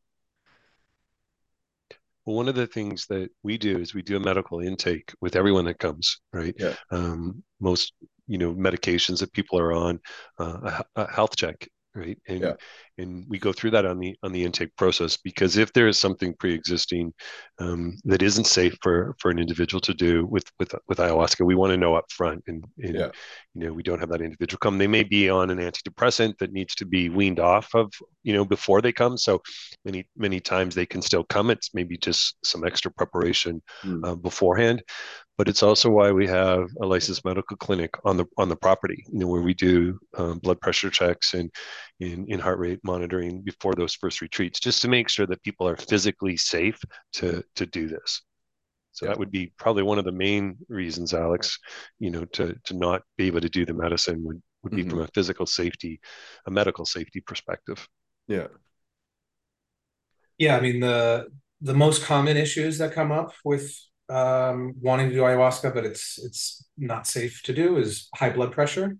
Well, one of the things that we do is we do a medical intake with everyone that comes, right? Yeah, Most, medications that people are on, a health check, right? yeah, And we go through that on the intake process, because if there is something pre-existing that isn't safe for an individual to do with ayahuasca, we want to know up front, and yeah, we don't have that individual come. They may be on an antidepressant that needs to be weaned off of, before they come. So many times they can still come. It's maybe just some extra preparation mm, beforehand. but it's also why we have a licensed medical clinic on the property, where we do blood pressure checks and in heart rate monitoring before those first retreats, just to make sure that people are physically safe to do this. So Yeah. that would be probably one of the main reasons, Alex, to not be able to do the medicine would be from a physical safety, a medical safety perspective. Yeah. Yeah, I mean the most common issues that come up with wanting to do ayahuasca, but it's not safe to do, is high blood pressure.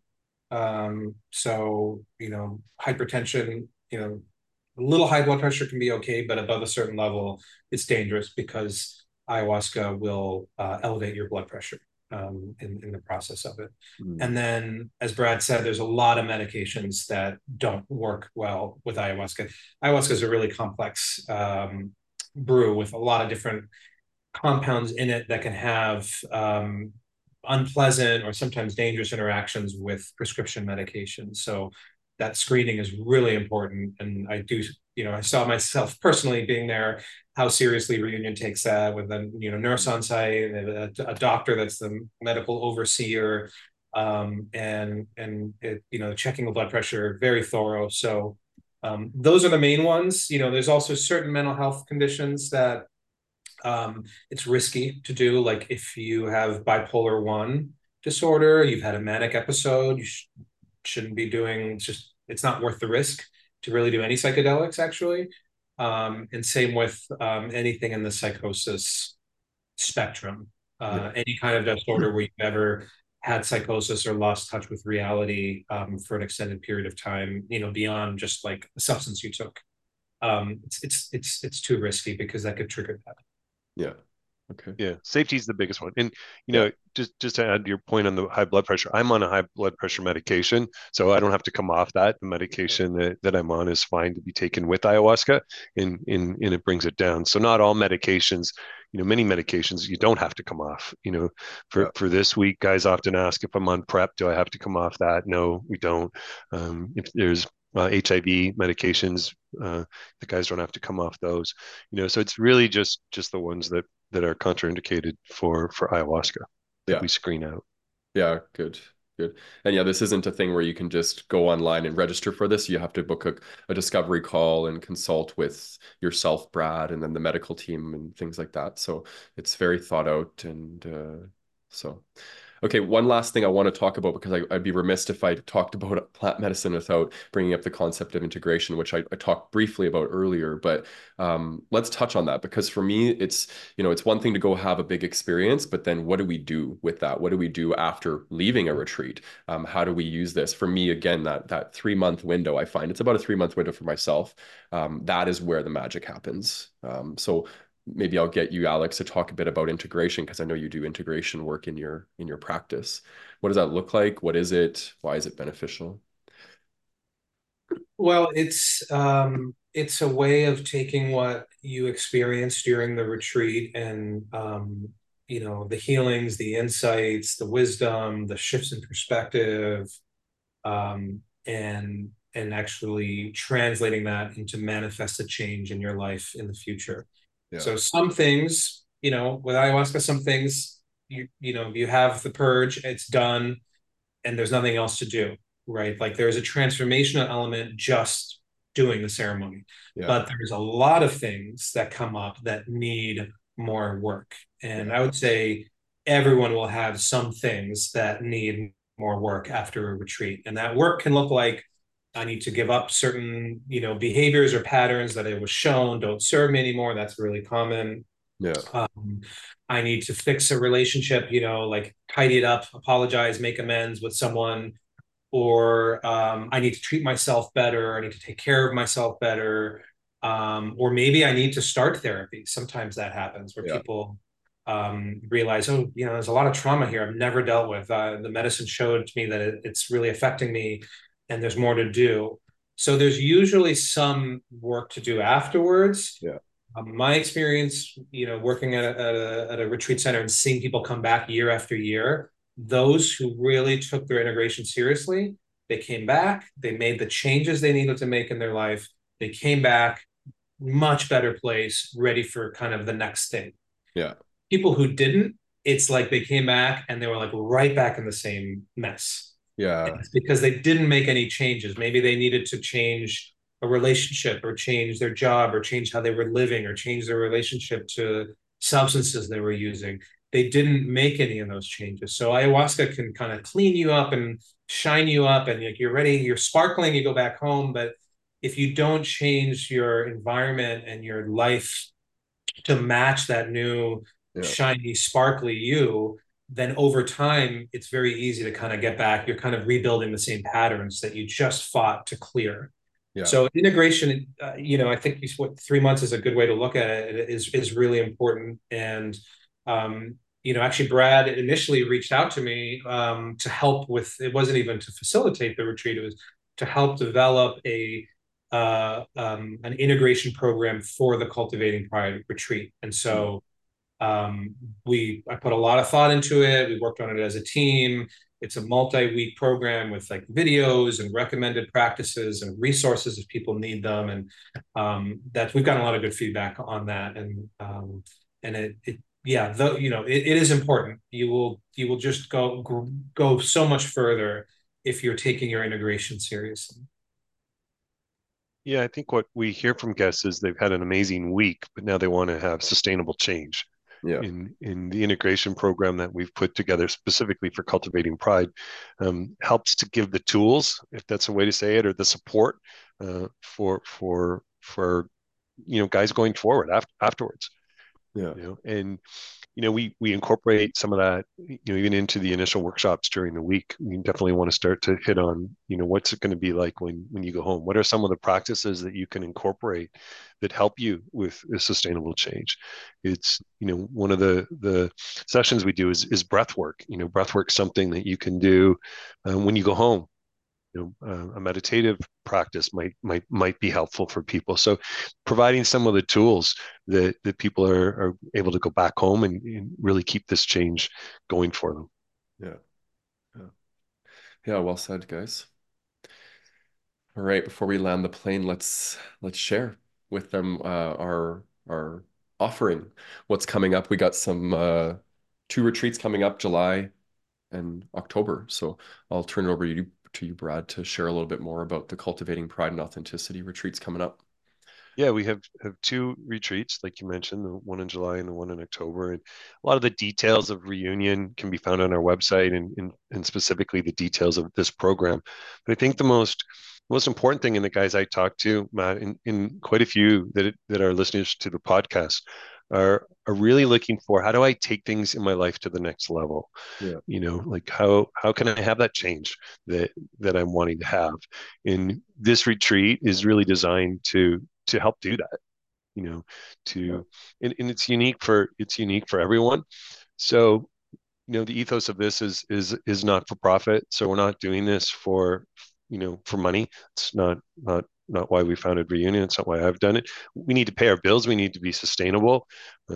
So hypertension, a little high blood pressure can be okay, but above a certain level, it's dangerous because ayahuasca will elevate your blood pressure in the process of it. And then, as Brad said, there's a lot of medications that don't work well with ayahuasca. Ayahuasca is a really complex brew with a lot of different compounds in it that can have unpleasant or sometimes dangerous interactions with prescription medications. So that screening is really important. And I do, I saw myself personally being there, how seriously Reunion takes that with a nurse on site, a doctor that's the medical overseer, and it, checking the blood pressure, very thorough. So those are the main ones. There's also certain mental health conditions that it's risky to do. Like if you have bipolar 1 disorder, you've had a manic episode, you shouldn't be doing, it's not worth the risk to really do any psychedelics, actually. And same with anything in the psychosis spectrum. Any kind of disorder where you've ever had psychosis or lost touch with reality for an extended period of time, beyond just like a substance you took. It's too risky because that could trigger that. Yeah. Okay. Yeah, safety is the biggest one. And Yeah. just to add to your point on the high blood pressure, I'm on a high blood pressure medication, so I don't have to come off that. The medication that I'm on is fine to be taken with ayahuasca, and it brings it down. So not all medications, many medications you don't have to come off. Yeah. For this week, guys often ask if I'm on PrEP, do I have to come off that? No, we don't. If there's HIV medications, the guys don't have to come off those. So it's really just the ones that are contraindicated for ayahuasca that Yeah. we screen out. Yeah. Good. Good. And yeah, this isn't a thing where you can just go online and register for this. You have to book a discovery call and consult with yourself, Brad, and then the medical team and things like that. So it's very thought out. And so, okay, one last thing I want to talk about, because I'd be remiss if I talked about plant medicine without bringing up the concept of integration, which I talked briefly about earlier. But let's touch on that, because for me, it's one thing to go have a big experience, but then what do we do with that? What do we do after leaving a retreat? How do we use this? For me, again, that 3-month window, I find it's about a 3-month window for myself. That is where the magic happens. So maybe I'll get you, Alex, to talk a bit about integration, because I know you do integration work in your practice. What does that look like? What is it? Why is it beneficial? Well, it's a way of taking what you experienced during the retreat and the healings, the insights, the wisdom, the shifts in perspective, and actually translating that into manifested change in your life in the future. Yeah. So some things, with ayahuasca, some things you have the purge, it's done, and there's nothing else to do, right? Like there's a transformational element just doing the ceremony. Yeah. But there's a lot of things that come up that need more work. And I would say everyone will have some things that need more work after a retreat. And that work can look like, I need to give up certain, behaviors or patterns that I was shown don't serve me anymore. That's really common. Yeah. I need to fix a relationship, like tidy it up, apologize, make amends with someone, or I need to treat myself better. I need to take care of myself better. Or maybe I need to start therapy. Sometimes that happens where people realize, oh, there's a lot of trauma here I've never dealt with. The medicine showed to me that it's really affecting me, and there's more to do. So there's usually some work to do afterwards. Yeah. My experience, working at a retreat center and seeing people come back year after year, those who really took their integration seriously, they came back, they made the changes they needed to make in their life. They came back much better place, ready for kind of the next thing. Yeah. People who didn't, it's like they came back and they were like right back in the same mess. And Yeah. it's because they didn't make any changes. Maybe they needed to change a relationship or change their job or change how they were living or change their relationship to substances they were using. They didn't make any of those changes. So ayahuasca can kind of clean you up and shine you up and you're ready, you're sparkling, you go back home. But if you don't change your environment and your life to match that new Yeah. shiny sparkly you, then over time it's very easy to kind of get back, you're kind of rebuilding the same patterns that you just fought to clear. Yeah. So integration, I think what 3 months is a good way to look at it, is really important. And actually, Brad initially reached out to me to help with. It wasn't even to facilitate the retreat; it was to help develop an integration program for the Cultivating Pride retreat. And so I put a lot of thought into it. We worked on it as a team. It's a multi-week program with like videos and recommended practices and resources if people need them. And that we've gotten a lot of good feedback on that. And it yeah, though it is important. You will just go so much further if you're taking your integration seriously. Yeah, I think what we hear from guests is they've had an amazing week, but now they want to have sustainable change. Yeah. In the integration program that we've put together specifically for Cultivating Pride, helps to give the tools, if that's a way to say it, or the support for guys going forward afterwards. Yeah. And we incorporate some of that, even into the initial workshops during the week. We definitely want to start to hit on, what's it going to be like when you go home? What are some of the practices that you can incorporate that help you with a sustainable change? It's, one of the sessions we do is breath work. Breath work, something that you can do when you go home. A meditative practice might be helpful for people. So providing some of the tools that people are able to go back home and really keep this change going for them. Yeah. Yeah. Yeah. Well said, guys. All right. Before we land the plane, let's share with them our offering. What's coming up? We got some two retreats coming up, July and October. So I'll turn it over to you, Brad, to share a little bit more about the Cultivating Pride and Authenticity retreats coming up. Yeah, we have two retreats, like you mentioned, the one in July and the one in October. And a lot of the details of Reunion can be found on our website and specifically the details of this program. But I think the most important thing, in the guys I talked to, Matt, in quite a few that are listeners to the podcast, are really looking for, how do I take things in my life to the next level? Yeah. Like how can I have that change that I'm wanting to have? And this retreat is really designed to help do that, you know, Yeah. to and it's unique for everyone. So, the ethos of this is not for profit. So we're not doing this for money. It's not why we founded Reunion. It's not why I've done it. We need to pay our bills. We need to be sustainable.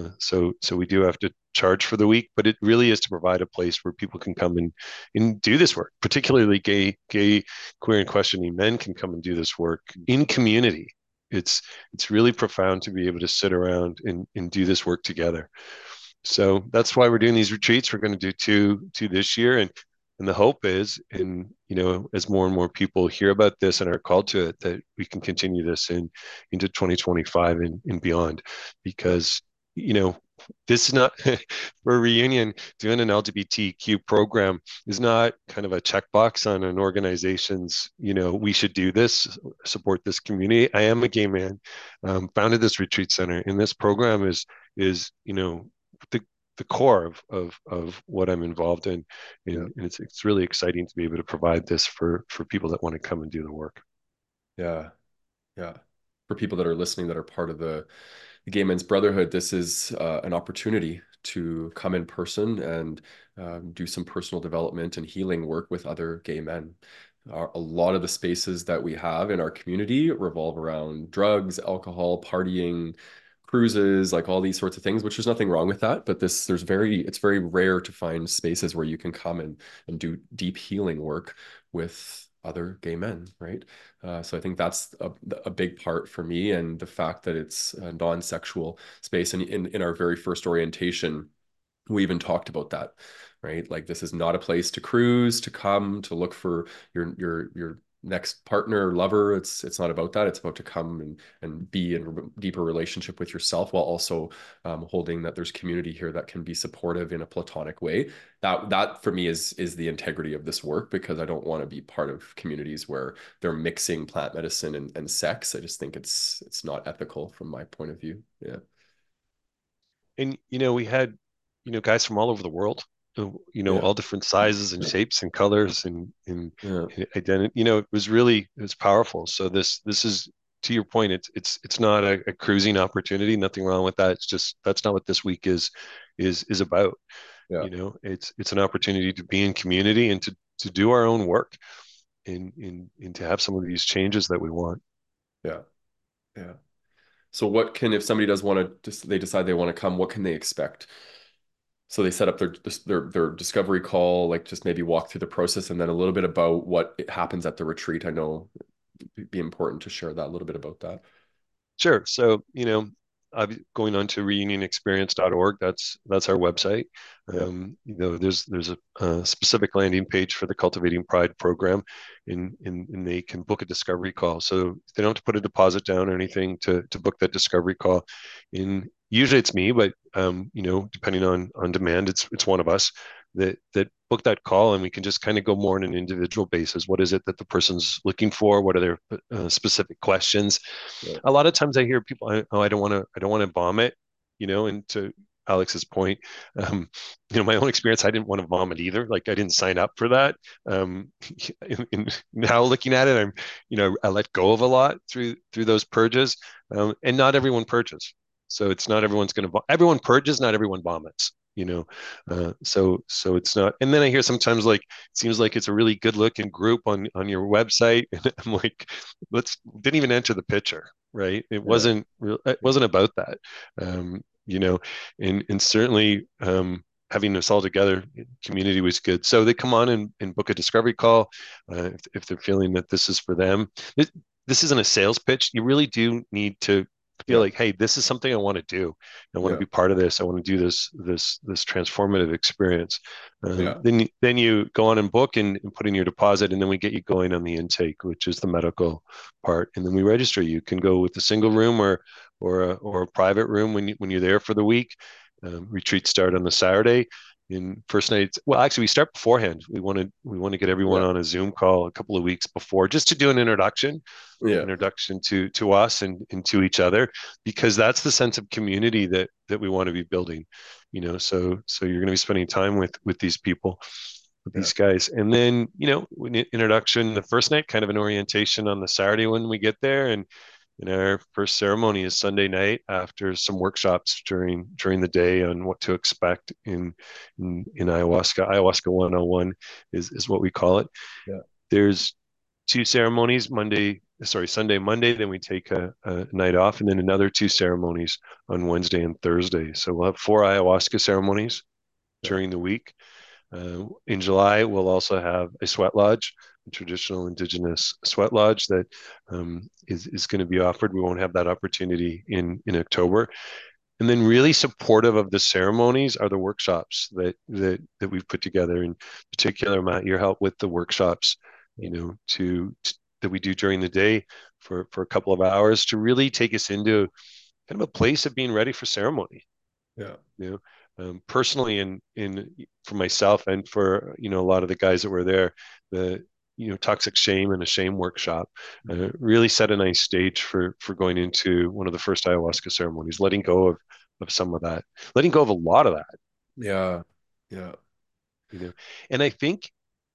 So we do have to charge for the week, but it really is to provide a place where people can come and do this work. Particularly gay, queer, and questioning men can come and do this work in community. It's really profound to be able to sit around and do this work together. So that's why we're doing these retreats. We're going to do two this year, and the hope is, and as more and more people hear about this and are called to it, that we can continue this into 2025 and beyond, because this is not for a Reunion. Doing an LGBTQ program is not kind of a checkbox on an organization's, we should do this, support this community. I am a gay man, founded this retreat center, and this program is the the core of what I'm involved in, Yeah. and it's really exciting to be able to provide this for people that want to come and do the work. Yeah. Yeah. For people that are listening that are part of the Gay Men's Brotherhood, this is an opportunity to come in person and do some personal development and healing work with other gay men. A lot of the spaces that we have in our community revolve around drugs, alcohol, partying, cruises, like all these sorts of things, which there's nothing wrong with that. But it's very rare to find spaces where you can come and do deep healing work with other gay men, right? So I think that's a big part for me, and the fact that it's a non-sexual space. And in our very first orientation, We even talked about that, right? Like this is not a place to cruise, to come, to look for your next partner or lover. It's not about that. It's about to come and be in a deeper relationship with yourself, while also holding that there's community here that can be supportive in a platonic way. That for me is the integrity of this work, because I don't want to be part of communities where they're mixing plant medicine and sex. I just think it's not ethical from my point of view. Yeah. And we had guys from all over the world, Yeah. all different sizes and shapes and colors and Yeah. identity. It was powerful. So this is, to your point, it's not a cruising opportunity. Nothing wrong with that. It's just that's not what this week is about. Yeah. It's an opportunity to be in community and to do our own work and to have some of these changes that we want. Yeah. Yeah. So what can, if somebody does want to just, they decide they want to come, what can they expect? So they set up their discovery call, like just maybe walk through the process, and then a little bit about what happens at the retreat. I know it'd be important to share that a little bit about that. Sure. So, I'm going on to reunionexperience.org. That's our website. Yeah. There's a specific landing page for the Cultivating Pride program, and they can book a discovery call. So they don't have to put a deposit down or anything to book that discovery call. In usually it's me, but depending on demand, it's one of us that book that call, and we can just kind of go more on an individual basis. What is it that the person's looking for? What are their specific questions? Yeah. A lot of times I hear people, oh, I don't want to vomit, and to Alex's point, my own experience, I didn't want to vomit either. Like I didn't sign up for that. Um, Now looking at it, I let go of a lot through those purges, and not everyone purges. So it's not everyone's going to, everyone purges, not everyone vomits. So it's not. And then I hear sometimes like it seems like it's a really good looking group on your website, and I'm like, let's didn't even enter the picture, right? Yeah. It wasn't about that, um, you know, and certainly having us all together, community was good. So they come on and book a discovery call if they're feeling that this is for them. This isn't a sales pitch. You really do need to feel Yeah. like, hey, this is something I want to do. I want to Yeah. be part of this. I want to do this transformative experience. Yeah. Then you go on and book and put in your deposit, and then we get you going on the intake, which is the medical part, and then we register. You can go with a single room or a private room when you're there for the week. Retreats start on the Saturday. In first night, well, actually, we start beforehand. We want to get everyone Yeah. on a Zoom call a couple of weeks before, just to do an Yeah. introduction to us and to each other, because that's the sense of community that we want to be building. So you're going to be spending time with these people, with Yeah. these guys, and then introduction the first night, kind of an orientation on the Saturday when we get there, and our first ceremony is Sunday night after some workshops during the day on what to expect in ayahuasca. Ayahuasca 101 is what we call it. Yeah. There's two ceremonies, Sunday, Monday, then we take a night off, and then another two ceremonies on Wednesday and Thursday. So we'll have 4 ayahuasca ceremonies Yeah. during the week. In July, we'll also have a sweat lodge, a traditional indigenous sweat lodge that is going to be offered. We won't have that opportunity in October. And then really supportive of the ceremonies are the workshops that we've put together. In particular, Matt, your help with the workshops, that we do during the day for a couple of hours to really take us into kind of a place of being ready for ceremony. Yeah. Personally, in for myself and for a lot of the guys that were there, the toxic shame and a shame workshop really set a nice stage for going into one of the first ayahuasca ceremonies, letting go of some of that, letting go of a lot of that. Yeah. Yeah. And I think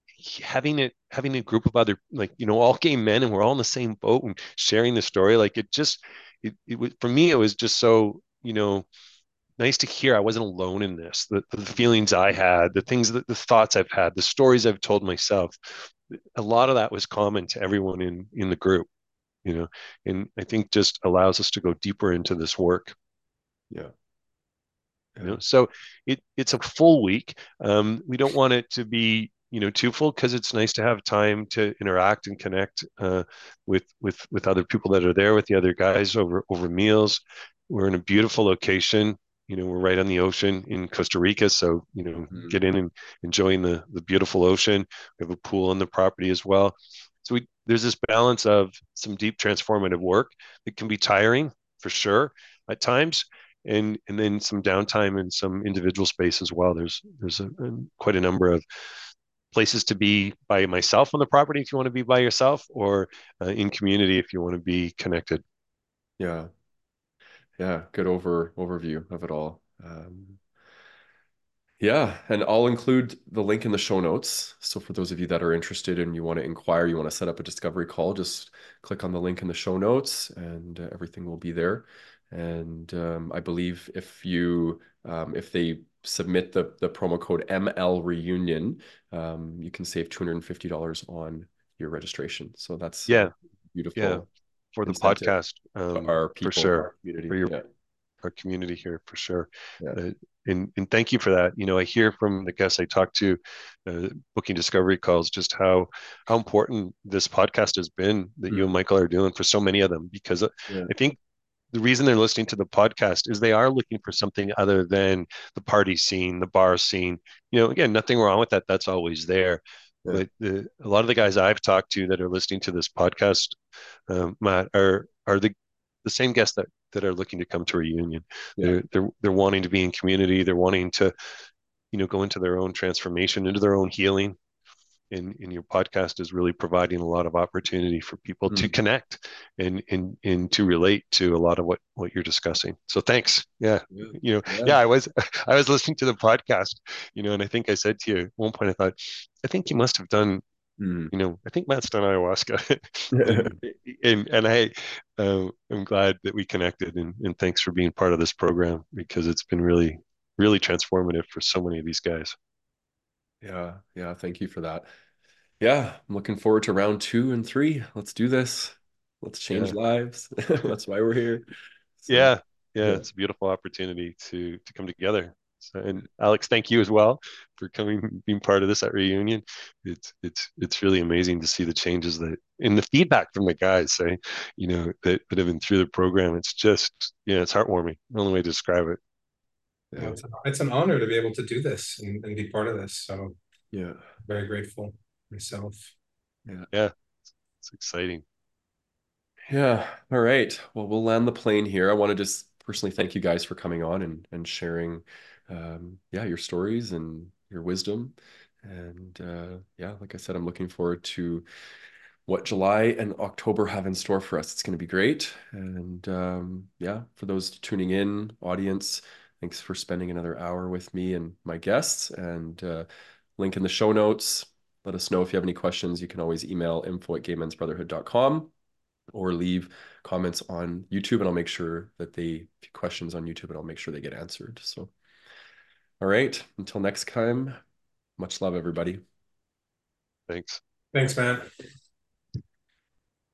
having a group of other, like, all gay men, and we're all in the same boat and sharing the story, like it was, for me, it was just so nice to hear I wasn't alone in this. The feelings I had, the thoughts I've had, the stories I've told myself, a lot of that was common to everyone in the group, and I think just allows us to go deeper into this work. Yeah. Yeah. So it's a full week. We don't want it to be too full, because it's nice to have time to interact and connect with other people that are there, with the other guys over meals. We're in a beautiful location. we're right on the ocean in Costa Rica, so get in and enjoying the beautiful ocean. We have a pool on the property as well. So there's this balance of some deep transformative work. It can be tiring for sure at times, and then some downtime and some individual space as well. There's quite a number of places to be by myself on the property if you want to be by yourself, or in community if you want to be connected. Yeah. Yeah. Good overview of it all. Yeah, and I'll include the link in the show notes. So for those of you that are interested and you want to inquire, you want to set up a discovery call, just click on the link in the show notes and everything will be there. And I believe if they submit the promo code ML Reunion, you can save $250 on your registration. So that's a Yeah, yeah, beautiful for the incentive podcast, to our for people, sure, our community. for Yeah, our community here, for sure. yeah. Uh, and thank you for that. I hear from the guests I talk to, booking discovery calls, just how important this podcast has been that you and Mm, Michael are doing for so many of them. Because yeah, I think the reason they're listening to the podcast is they are looking for something other than the party scene, the bar scene. Again, nothing wrong with that. That's always there. yeah. But a lot of the guys I've talked to that are listening to this podcast, Matt, are the same guests that are looking to come to a reunion. Yeah. They're wanting to be in community. They're wanting to go into their own transformation, into their own healing. And your podcast is really providing a lot of opportunity for people to Mm. connect and to relate to a lot of what you're discussing. So thanks. Yeah. Yeah. Yeah, Yeah. I was listening to the podcast, and I think I said to you at one point, I thought, I think you must have done, Mm. I think Matt's done ayahuasca. and and I'm glad that we connected, and thanks for being part of this program, because it's been really, really transformative for so many of these guys. Yeah, yeah, thank you for that. Yeah, I'm looking forward to round 2 and 3. Let's do this. Let's change Yeah. lives. That's why we're here. So, Yeah, yeah, yeah, it's a beautiful opportunity to come together. So, and Alex, thank you as well for coming, being part of this at Reunion. It's really amazing to see the changes that in the feedback from the guys say, that have been through the program. It's just, it's heartwarming. The only way to describe it. Yeah, Yeah, it's an honor to be able to do this and be part of this. So yeah, very grateful myself. yeah. yeah, it's exciting. Yeah. All right. Well, we'll land the plane here. I want to just personally thank you guys for coming on and sharing, yeah, your stories and your wisdom. And yeah, like I said, I'm looking forward to what July and October have in store for us. It's going to be great. And yeah, for those tuning in, audience, thanks for spending another hour with me and my guests. And link in the show notes. Let us know if you have any questions. You can always email info@gaymensbrotherhood.com or leave comments on YouTube, and I'll make sure that questions on YouTube, and I'll make sure they get answered. So, all right, until next time, much love, everybody. Thanks. Thanks, man.